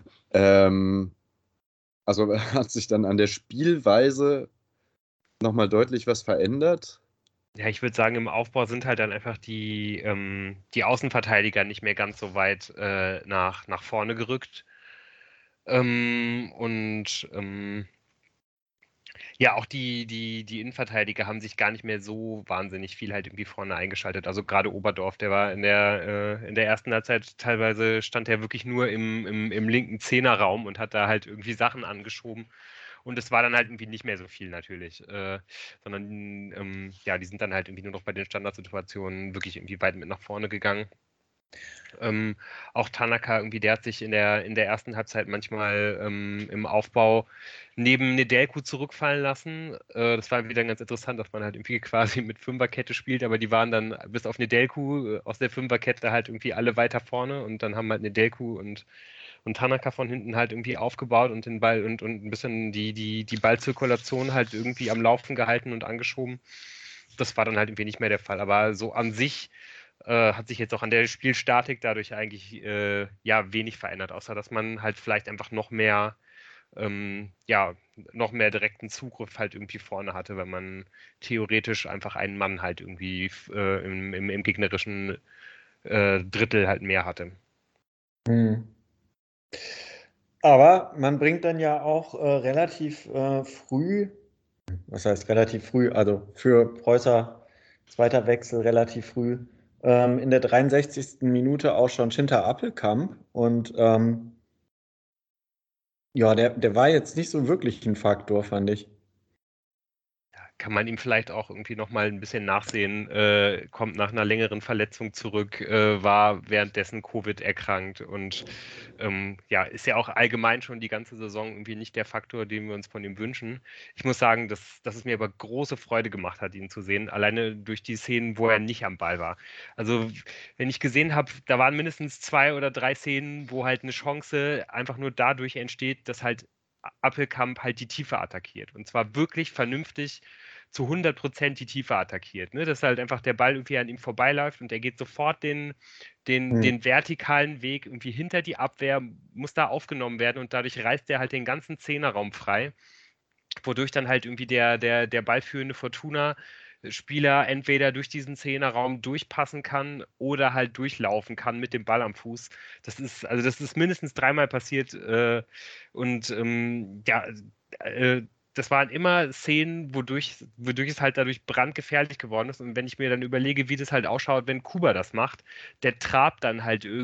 Also hat sich dann an der Spielweise nochmal deutlich was verändert? Ja, ich würde sagen, im Aufbau sind halt dann einfach die Außenverteidiger nicht mehr ganz so weit nach vorne gerückt. Und ja, auch die Innenverteidiger haben sich gar nicht mehr so wahnsinnig viel halt irgendwie vorne eingeschaltet. Also gerade Oberdorf, der war in der ersten Halbzeit teilweise, stand er wirklich nur im linken Zehnerraum und hat da halt irgendwie Sachen angeschoben. Und es war dann halt irgendwie nicht mehr so viel natürlich, sondern ja, die sind dann halt irgendwie nur noch bei den Standardsituationen wirklich irgendwie weit mit nach vorne gegangen. Auch Tanaka irgendwie, der hat sich in der ersten Halbzeit manchmal im Aufbau neben Nedelku zurückfallen lassen. Das war wieder ganz interessant, dass man halt irgendwie quasi mit Fünferkette spielt, aber die waren dann bis auf Nedelku aus der Fünferkette halt irgendwie alle weiter vorne und dann haben halt Nedelku und Tanaka von hinten halt irgendwie aufgebaut und den Ball und ein bisschen die Ballzirkulation halt irgendwie am Laufen gehalten und angeschoben. Das war dann halt irgendwie nicht mehr der Fall. Aber so an sich hat sich jetzt auch an der Spielstatik dadurch eigentlich ja wenig verändert, außer dass man halt vielleicht einfach ja, noch mehr direkten Zugriff halt irgendwie vorne hatte, wenn man theoretisch einfach einen Mann halt irgendwie im gegnerischen Drittel halt mehr hatte. Hm. Aber man bringt dann ja auch relativ früh, was heißt relativ früh, also für Preußer zweiter Wechsel relativ früh, in der 63. Minute auch schon Schinter Appelkamp. Und ja, der war jetzt nicht so wirklich ein Faktor, fand ich. Kann man ihm vielleicht auch irgendwie nochmal ein bisschen nachsehen, kommt nach einer längeren Verletzung zurück, war währenddessen Covid erkrankt und ja, ist ja auch allgemein schon die ganze Saison irgendwie nicht der Faktor, den wir uns von ihm wünschen. Ich muss sagen, dass es mir aber große Freude gemacht hat, ihn zu sehen, alleine durch die Szenen, wo er nicht am Ball war. Also, wenn ich gesehen habe, da waren mindestens 2 oder 3 Szenen, wo halt eine Chance einfach nur dadurch entsteht, dass halt Appelkamp halt die Tiefe attackiert. Und zwar wirklich vernünftig zu 100% die Tiefe attackiert. Ne? Dass halt einfach der Ball irgendwie an ihm vorbeiläuft und er geht sofort Hm. den vertikalen Weg irgendwie hinter die Abwehr, muss da aufgenommen werden und dadurch reißt er halt den ganzen Zehnerraum frei, wodurch dann halt irgendwie der ballführende Fortuna-Spieler entweder durch diesen Zehnerraum durchpassen kann oder halt durchlaufen kann mit dem Ball am Fuß. Das ist mindestens 3-mal passiert und ja, das waren immer Szenen, wodurch es halt dadurch brandgefährlich geworden ist. Und wenn ich mir dann überlege, wie das halt ausschaut, wenn Kuba das macht, der trabt dann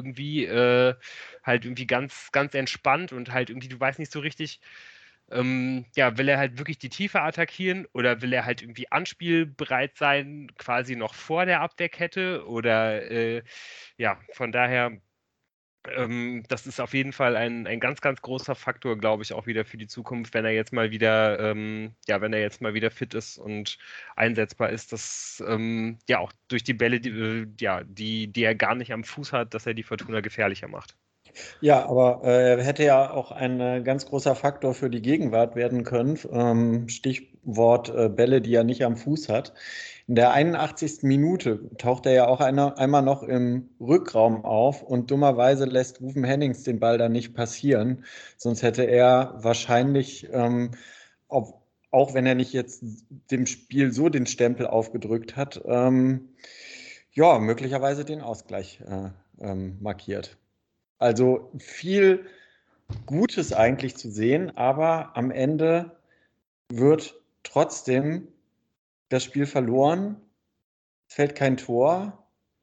halt irgendwie ganz entspannt und halt irgendwie, du weißt nicht so richtig, ja, will er halt wirklich die Tiefe attackieren oder will er halt irgendwie anspielbereit sein, quasi noch vor der Abwehrkette? Oder ja, von daher, das ist auf jeden Fall ein ganz großer Faktor, glaube ich, auch wieder für die Zukunft, wenn er jetzt mal wieder, ja, wenn er jetzt mal wieder fit ist und einsetzbar ist, dass ja auch durch die Bälle, ja, die er gar nicht am Fuß hat, dass er die Fortuna gefährlicher macht. Ja, aber er hätte ja auch ein ganz großer Faktor für die Gegenwart werden können. Stichwort Bälle, die er nicht am Fuß hat. In der 81. Minute taucht er ja auch einmal noch im Rückraum auf und dummerweise lässt Ruven Hennings den Ball dann nicht passieren. Sonst hätte er wahrscheinlich, ob, auch wenn er nicht jetzt dem Spiel so den Stempel aufgedrückt hat, ja, möglicherweise den Ausgleich markiert. Also viel Gutes eigentlich zu sehen, aber am Ende wird trotzdem das Spiel verloren. Es fällt kein Tor.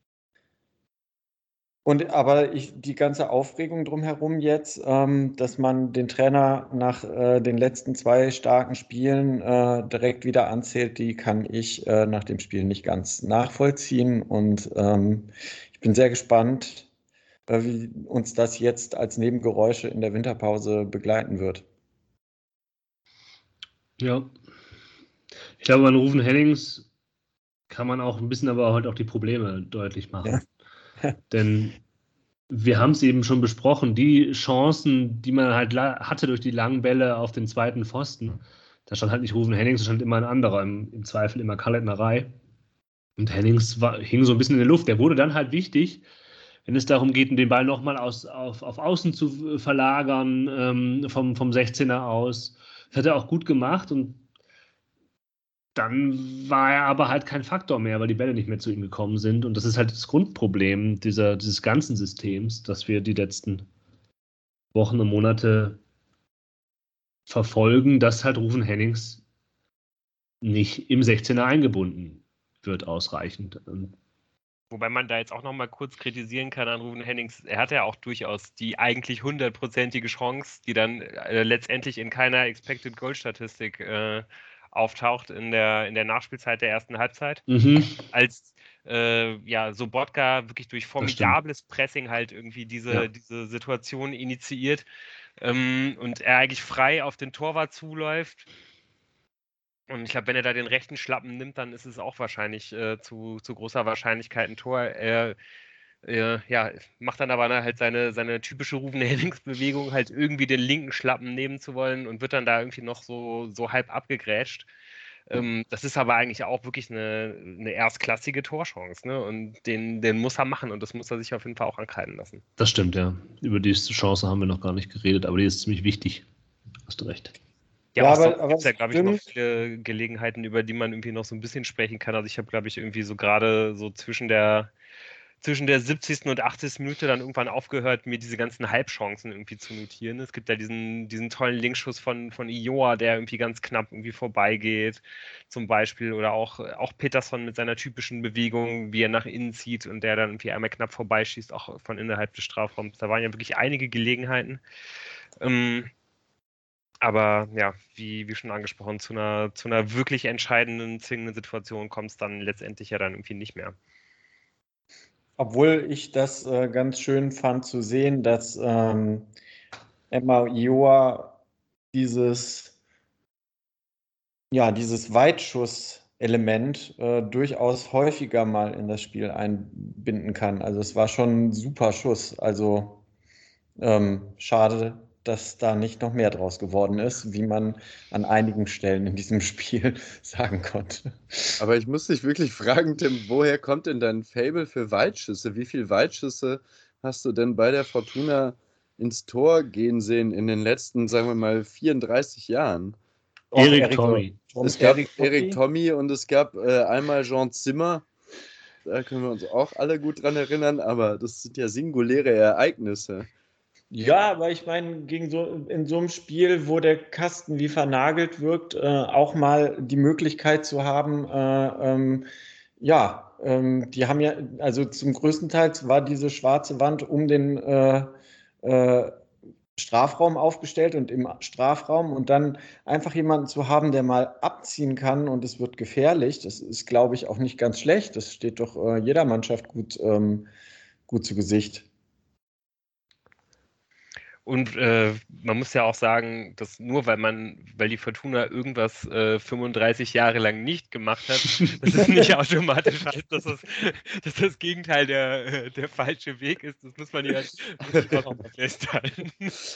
Die ganze Aufregung drumherum jetzt, dass man den Trainer nach den letzten 2 starken Spielen direkt wieder anzählt, die kann ich nach dem Spiel nicht ganz nachvollziehen. Und ich bin sehr gespannt, wie uns das jetzt als Nebengeräusche in der Winterpause begleiten wird. Ja. Ich glaube, an Ruven Hennings kann man auch ein bisschen aber halt auch die Probleme deutlich machen. Ja. Denn wir haben es eben schon besprochen, die Chancen, die man halt hatte durch die langen Bälle auf den zweiten Pfosten, da stand halt nicht Ruven Hennings, da stand immer ein anderer, im Zweifel immer Kalletnerei. Und Hennings hing so ein bisschen in der Luft. Der wurde dann halt wichtig, wenn es darum geht, den Ball nochmal auf Außen zu verlagern, vom 16er aus. Das hat er auch gut gemacht und dann war er aber halt kein Faktor mehr, weil die Bälle nicht mehr zu ihm gekommen sind. Und das ist halt das Grundproblem dieses ganzen Systems, dass wir die letzten Wochen und Monate verfolgen, dass halt Ruven Hennings nicht im 16er eingebunden wird ausreichend. Wobei man da jetzt auch noch mal kurz kritisieren kann an Ruven Hennings. Er hatte ja auch durchaus die eigentlich 100%ige Chance, die dann letztendlich in keiner Expected Goal Statistik auftaucht in der Nachspielzeit der ersten Halbzeit. Als Sobotka wirklich durch formidables Pressing halt irgendwie diese Situation initiiert und er eigentlich frei auf den Torwart zuläuft. Und ich glaube, wenn er da den rechten Schlappen nimmt, dann ist es auch wahrscheinlich zu großer Wahrscheinlichkeit ein Tor. Er macht dann aber halt seine typische Ruven Hennings-Bewegung, halt irgendwie den linken Schlappen nehmen zu wollen und wird dann da irgendwie noch so halb abgegrätscht. Das ist aber eigentlich auch wirklich eine erstklassige Torchance, ne? Und den muss er machen und das muss er sich auf jeden Fall auch ankreiden lassen. Das stimmt, ja. Über diese Chance haben wir noch gar nicht geredet, aber die ist ziemlich wichtig. Hast du recht. Ja, aber gibt es ja, glaube ich, noch viele Gelegenheiten, über die man irgendwie noch so ein bisschen sprechen kann. Also ich habe, glaube ich, irgendwie so gerade so zwischen der 70. und 80. Minute dann irgendwann aufgehört, mir diese ganzen Halbchancen irgendwie zu notieren. Es gibt ja diesen tollen Linkschuss von Ioa, der irgendwie ganz knapp irgendwie vorbeigeht, zum Beispiel. Oder auch Peterson mit seiner typischen Bewegung, wie er nach innen zieht und der dann irgendwie einmal knapp vorbeischießt, auch von innerhalb des Strafraums. Da waren ja wirklich einige Gelegenheiten. Aber ja, wie schon angesprochen, zu einer wirklich entscheidenden, zwingenden Situation kommt es dann letztendlich ja dann irgendwie nicht mehr. Obwohl ich das ganz schön fand zu sehen, dass Emma Ioa dieses Weitschuss-Element durchaus häufiger mal in das Spiel einbinden kann. Also es war schon ein super Schuss. Also schade, dass da nicht noch mehr draus geworden ist, wie man an einigen Stellen in diesem Spiel sagen konnte. Aber ich muss dich wirklich fragen, Tim, woher kommt denn dein Faible für Weitschüsse? Wie viele Weitschüsse hast du denn bei der Fortuna ins Tor gehen sehen in den letzten, sagen wir mal, 34 Jahren? Erik Tommy. Es gab Erik Tommy und es gab einmal Jean Zimmer. Da können wir uns auch alle gut dran erinnern, aber das sind ja singuläre Ereignisse. Ja, aber ich meine, in so einem Spiel, wo der Kasten wie vernagelt wirkt, auch mal die Möglichkeit zu haben, die haben ja, also zum größten Teil war diese schwarze Wand um den Strafraum aufgestellt und im Strafraum und dann einfach jemanden zu haben, der mal abziehen kann und es wird gefährlich, das ist, glaube ich, auch nicht ganz schlecht. Das steht doch jeder Mannschaft gut zu Gesicht. Und man muss ja auch sagen, dass nur weil die Fortuna irgendwas 35 Jahre lang nicht gemacht hat, dass es nicht automatisch heißt, dass das Gegenteil der falsche Weg ist. Das muss man ja auch mal festhalten.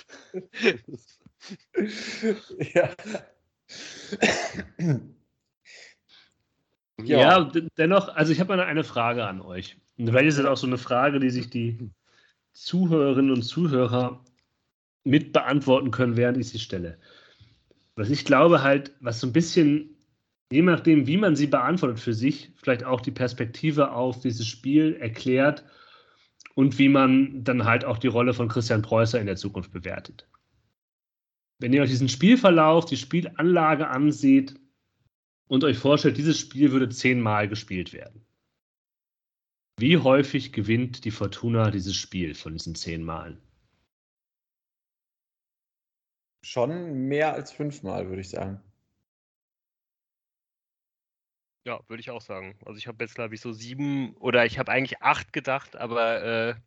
Ja, dennoch, also ich habe eine Frage an euch. Und vielleicht ist es auch so eine Frage, die sich die Zuhörerinnen und Zuhörer mit beantworten können, während ich sie stelle. Was ich glaube halt, was so ein bisschen, je nachdem, wie man sie beantwortet für sich, vielleicht auch die Perspektive auf dieses Spiel erklärt und wie man dann halt auch die Rolle von Christian Preußer in der Zukunft bewertet. Wenn ihr euch diesen Spielverlauf, die Spielanlage ansieht und euch vorstellt, dieses Spiel würde 10-mal gespielt werden. Wie häufig gewinnt die Fortuna dieses Spiel von diesen 10 Malen? Schon mehr als 5-mal, würde ich sagen. Ja, würde ich auch sagen. Also ich habe jetzt, glaube ich, so 7 oder ich habe eigentlich 8 gedacht, aber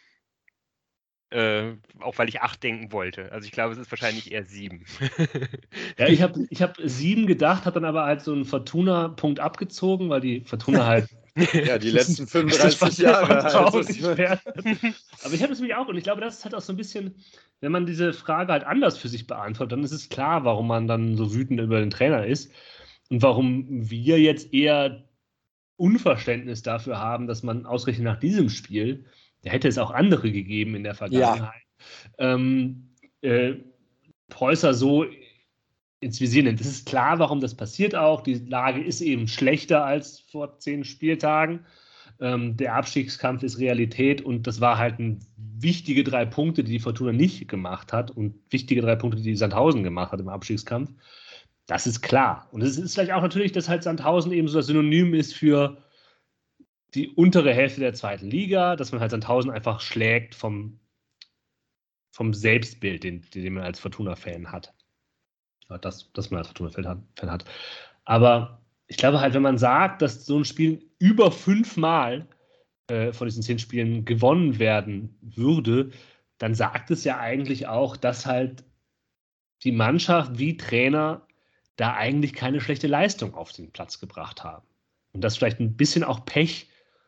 auch weil ich 8 denken wollte. Also ich glaube, es ist wahrscheinlich eher 7. Ja, ich hab 7 gedacht, habe dann aber halt so einen Fortuna-Punkt abgezogen, weil die Fortuna halt ja, die letzten 35 Jahre halt. Aber ich habe es mich auch, und ich glaube, das ist halt auch so ein bisschen, wenn man diese Frage halt anders für sich beantwortet, dann ist es klar, warum man dann so wütend über den Trainer ist und warum wir jetzt eher Unverständnis dafür haben, dass man ausgerechnet nach diesem Spiel, da hätte es auch andere gegeben in der Vergangenheit, Preußer so ins Visier nimmt. Es ist klar, warum das passiert auch. Die Lage ist eben schlechter als vor 10 Spieltagen. Der Abstiegskampf ist Realität und das war halt wichtige 3 Punkte, die Fortuna nicht gemacht hat und wichtige 3 Punkte, die Sandhausen gemacht hat im Abstiegskampf. Das ist klar. Und es ist vielleicht auch natürlich, dass halt Sandhausen eben so das Synonym ist für die untere Hälfte der 2. Liga, dass man halt Sandhausen einfach schlägt vom Selbstbild, den man als Fortuna-Fan hat. Dass man als Fortuna-Fan hat. Aber ich glaube halt, wenn man sagt, dass so ein Spiel über 5-mal von diesen 10 Spielen gewonnen werden würde, dann sagt es ja eigentlich auch, dass halt die Mannschaft wie Trainer da eigentlich keine schlechte Leistung auf den Platz gebracht haben. Und dass vielleicht ein bisschen auch Pech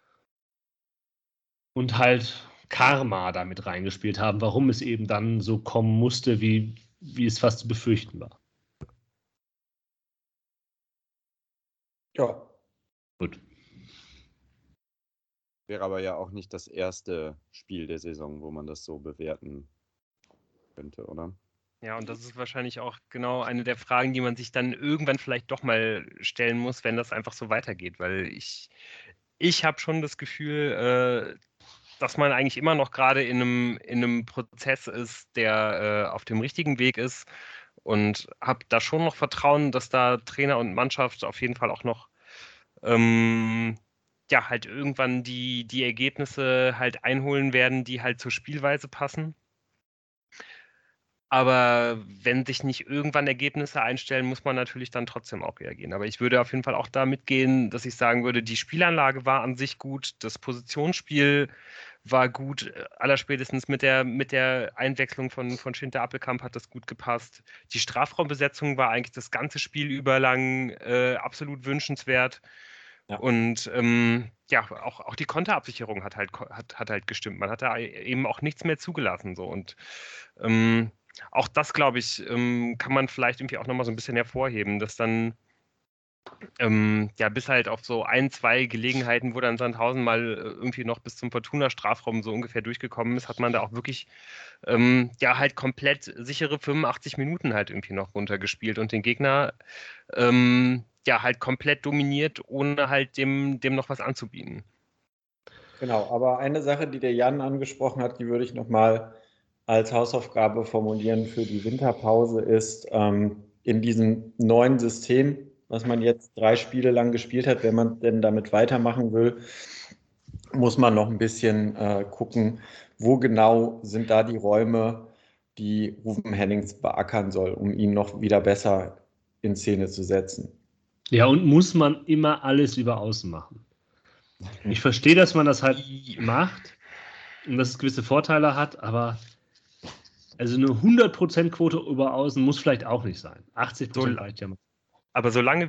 und halt Karma damit reingespielt haben, warum es eben dann so kommen musste, wie es fast zu befürchten war. Ja. Gut. Wäre aber ja auch nicht das erste Spiel der Saison, wo man das so bewerten könnte, oder? Ja, und das ist wahrscheinlich auch genau eine der Fragen, die man sich dann irgendwann vielleicht doch mal stellen muss, wenn das einfach so weitergeht, weil ich habe schon das Gefühl, dass man eigentlich immer noch gerade in einem Prozess ist, der auf dem richtigen Weg ist und habe da schon noch Vertrauen, dass da Trainer und Mannschaft auf jeden Fall auch noch ja, halt irgendwann die Ergebnisse halt einholen werden, die halt zur Spielweise passen. Aber wenn sich nicht irgendwann Ergebnisse einstellen, muss man natürlich dann trotzdem auch reagieren. Aber ich würde auf jeden Fall auch da mitgehen, dass ich sagen würde, die Spielanlage war an sich gut, das Positionsspiel war gut, allerspätestens mit der Einwechslung von Schinter Appelkamp hat das gut gepasst. Die Strafraumbesetzung war eigentlich das ganze Spiel über lang absolut wünschenswert. Ja. Und ja, auch die Konterabsicherung hat halt gestimmt. Man hat da eben auch nichts mehr zugelassen. So. Und auch das, glaube ich, kann man vielleicht irgendwie auch nochmal so ein bisschen hervorheben, dass dann ja, bis halt auf so 1, 2 Gelegenheiten, wo dann Sandhausen mal irgendwie noch bis zum Fortuna-Strafraum so ungefähr durchgekommen ist, hat man da auch wirklich ja halt komplett sichere 85 Minuten halt irgendwie noch runtergespielt und den Gegner ja halt komplett dominiert, ohne halt dem noch was anzubieten. Genau, aber eine Sache, die der Jan angesprochen hat, die würde ich nochmal als Hausaufgabe formulieren für die Winterpause, ist in diesem neuen System, was man jetzt 3 Spiele lang gespielt hat, wenn man denn damit weitermachen will, muss man noch ein bisschen gucken, wo genau sind da die Räume, die Ruven Hennings beackern soll, um ihn noch wieder besser in Szene zu setzen. Ja, und muss man immer alles über außen machen? Ich verstehe, dass man das halt macht und dass es gewisse Vorteile hat, aber also eine 100% Quote über außen muss vielleicht auch nicht sein. 80% reicht ja mal. Aber solange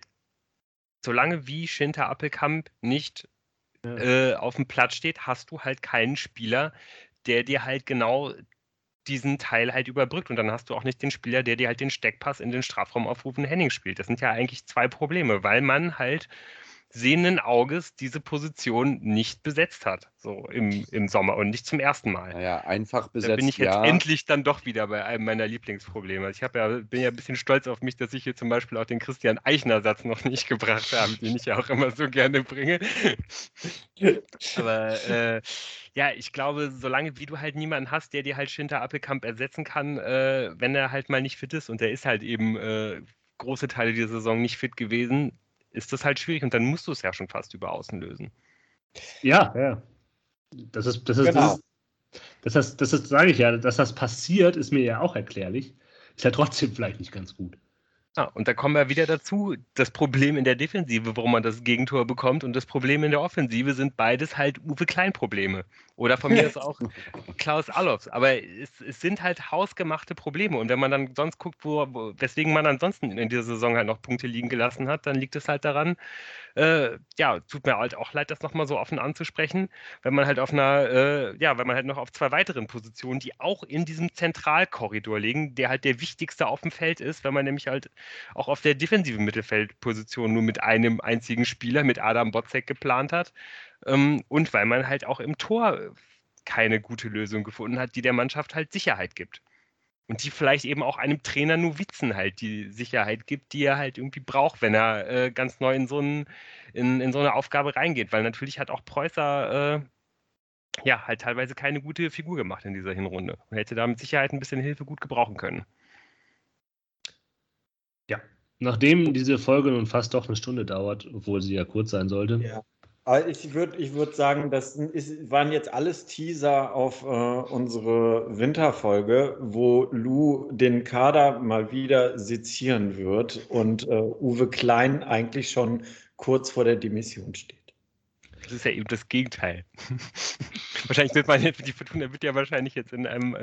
wie Schinter Appelkamp nicht auf dem Platz steht, hast du halt keinen Spieler, der dir halt genau diesen Teil halt überbrückt. Und dann hast du auch nicht den Spieler, der dir halt den Steckpass in den Strafraum auf Ruven Henning spielt. Das sind ja eigentlich 2 Probleme, weil man halt sehenden Auges diese Position nicht besetzt hat, so im Sommer und nicht zum ersten Mal. Naja, einfach besetzt, Da bin ich jetzt ja. endlich dann doch wieder bei einem meiner Lieblingsprobleme. Also bin ja ein bisschen stolz auf mich, dass ich hier zum Beispiel auch den Christian Eichner-Satz noch nicht gebracht habe, den ich ja auch immer so gerne bringe. Aber ja, ich glaube, solange wie du halt niemanden hast, der dir halt Schinter Appelkamp ersetzen kann, wenn er halt mal nicht fit ist und der ist halt eben große Teile der Saison nicht fit gewesen, ist das halt schwierig und dann musst du es ja schon fast über außen lösen. Ja, ja. Das Genau. sage ich ja, dass das passiert, ist mir ja auch erklärlich. Ist ja trotzdem vielleicht nicht ganz gut. Ja, und da kommen wir wieder dazu, das Problem in der Defensive, warum man das Gegentor bekommt, und das Problem in der Offensive sind beides halt Uwe Klein-Probleme. Oder von mir ist auch Klaus Allofs. Aber es sind halt hausgemachte Probleme. Und wenn man dann sonst guckt, weswegen man ansonsten in dieser Saison halt noch Punkte liegen gelassen hat, dann liegt es halt daran, ja, tut mir halt auch leid, das nochmal so offen anzusprechen, wenn man halt wenn man halt noch auf 2 weiteren Positionen, die auch in diesem Zentralkorridor liegen, der halt der wichtigste auf dem Feld ist, wenn man nämlich halt auch auf der defensiven Mittelfeldposition nur mit einem einzigen Spieler, mit Adam Botzek geplant hat, und weil man halt auch im Tor keine gute Lösung gefunden hat, die der Mannschaft halt Sicherheit gibt. Und die vielleicht eben auch einem Trainer Novizen halt die Sicherheit gibt, die er halt irgendwie braucht, wenn er ganz neu in so eine Aufgabe reingeht. Weil natürlich hat auch Preußer halt teilweise keine gute Figur gemacht in dieser Hinrunde. Und hätte da mit Sicherheit ein bisschen Hilfe gut gebrauchen können. Ja, nachdem diese Folge nun fast doch eine Stunde dauert, obwohl sie ja kurz sein sollte. Ja. Aber ich würd sagen, das waren jetzt alles Teaser auf unsere Winterfolge, wo Lou den Kader mal wieder sezieren wird und Uwe Klein eigentlich schon kurz vor der Demission steht. Das ist ja eben das Gegenteil. Wahrscheinlich wird man jetzt, die Fortuna wird ja wahrscheinlich jetzt in einem,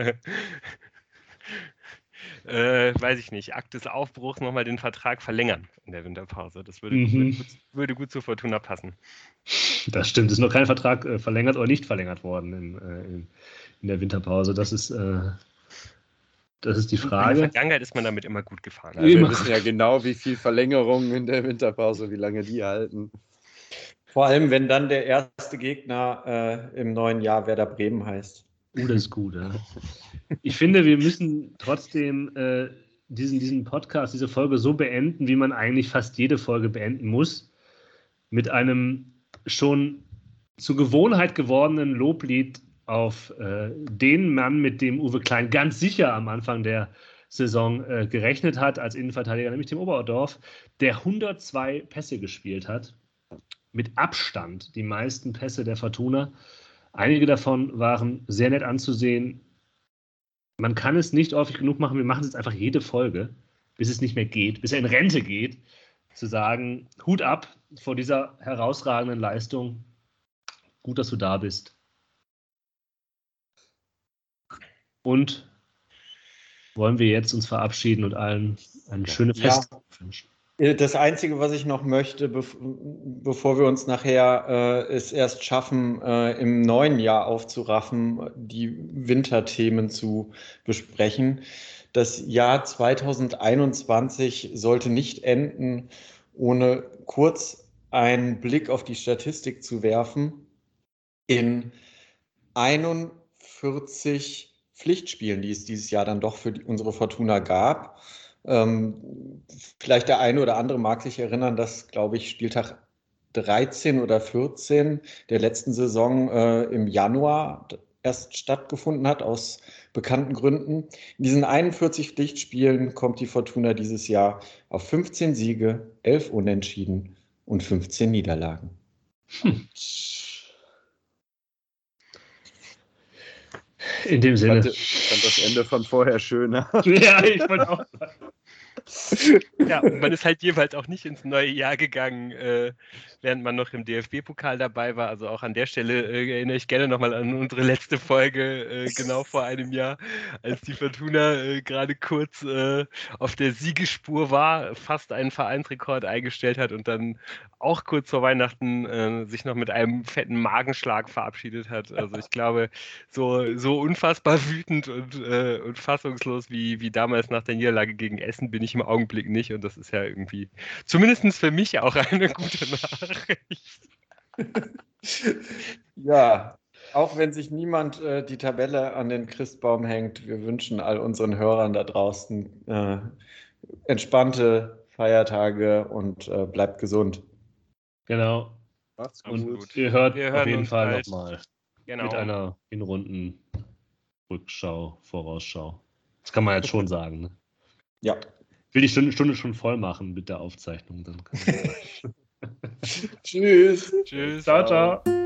weiß ich nicht, Akt des Aufbruchs nochmal den Vertrag verlängern in der Winterpause. Das würde gut zur Fortuna passen. Das stimmt, es ist noch kein Vertrag verlängert oder nicht verlängert worden in der Winterpause. Das ist die Frage. In der Vergangenheit ist man damit immer gut gefahren. Also wir wissen ja genau, wie viel Verlängerungen in der Winterpause, wie lange die halten. Vor allem, wenn dann der erste Gegner im neuen Jahr Werder Bremen heißt. Das ist gut. Ja. Ich finde, wir müssen trotzdem diesen Podcast, diese Folge so beenden, wie man eigentlich fast jede Folge beenden muss. Mit einem schon zur Gewohnheit gewordenen Loblied auf den Mann, mit dem Uwe Klein ganz sicher am Anfang der Saison gerechnet hat als Innenverteidiger, nämlich dem Oberdorf, der 102 Pässe gespielt hat. Mit Abstand die meisten Pässe der Fortuna. Einige davon waren sehr nett anzusehen. Man kann es nicht häufig genug machen. Wir machen es jetzt einfach jede Folge, bis es nicht mehr geht, bis er in Rente geht, zu sagen, Hut ab vor dieser herausragenden Leistung. Gut, dass du da bist. Und wollen wir jetzt uns verabschieden und allen eine schöne Fest wünschen. Das Einzige, was ich noch möchte, bevor wir uns nachher es erst schaffen, im neuen Jahr aufzuraffen, die Winterthemen zu besprechen. Das Jahr 2021 sollte nicht enden, ohne kurz einen Blick auf die Statistik zu werfen. In 41 Pflichtspielen, die es dieses Jahr dann doch für unsere Fortuna gab, vielleicht der eine oder andere mag sich erinnern, dass, glaube ich, Spieltag 13 oder 14 der letzten Saison im Januar erst stattgefunden hat, aus bekannten Gründen. In diesen 41 Pflichtspielen kommt die Fortuna dieses Jahr auf 15 Siege, 11 Unentschieden und 15 Niederlagen. In dem Sinne. Ich fand das Ende von vorher schöner. Ja, ich wollte auch sagen. Ja, und man ist halt jeweils auch nicht ins neue Jahr gegangen, während man noch im DFB-Pokal dabei war. Also auch an der Stelle erinnere ich gerne nochmal an unsere letzte Folge, genau vor einem Jahr, als die Fortuna gerade kurz auf der Siegespur war, fast einen Vereinsrekord eingestellt hat und dann auch kurz vor Weihnachten sich noch mit einem fetten Magenschlag verabschiedet hat. Also ich glaube, so unfassbar wütend und fassungslos wie damals nach der Niederlage gegen Essen bin ich im Augenblick nicht, und das ist ja irgendwie zumindest für mich auch eine gute Nachricht. Ja, auch wenn sich niemand die Tabelle an den Christbaum hängt, wir wünschen all unseren Hörern da draußen entspannte Feiertage und bleibt gesund. Genau. Macht's gut. Und ihr hört auf jeden Fall bald. nochmal Genau. mit einer Hinrunden-Rückschau, Vorausschau. Das kann man jetzt schon sagen. Ne? Ja. Ich will die Stunde schon voll machen mit der Aufzeichnung. Dann Tschüss. Tschüss. Ciao, ciao.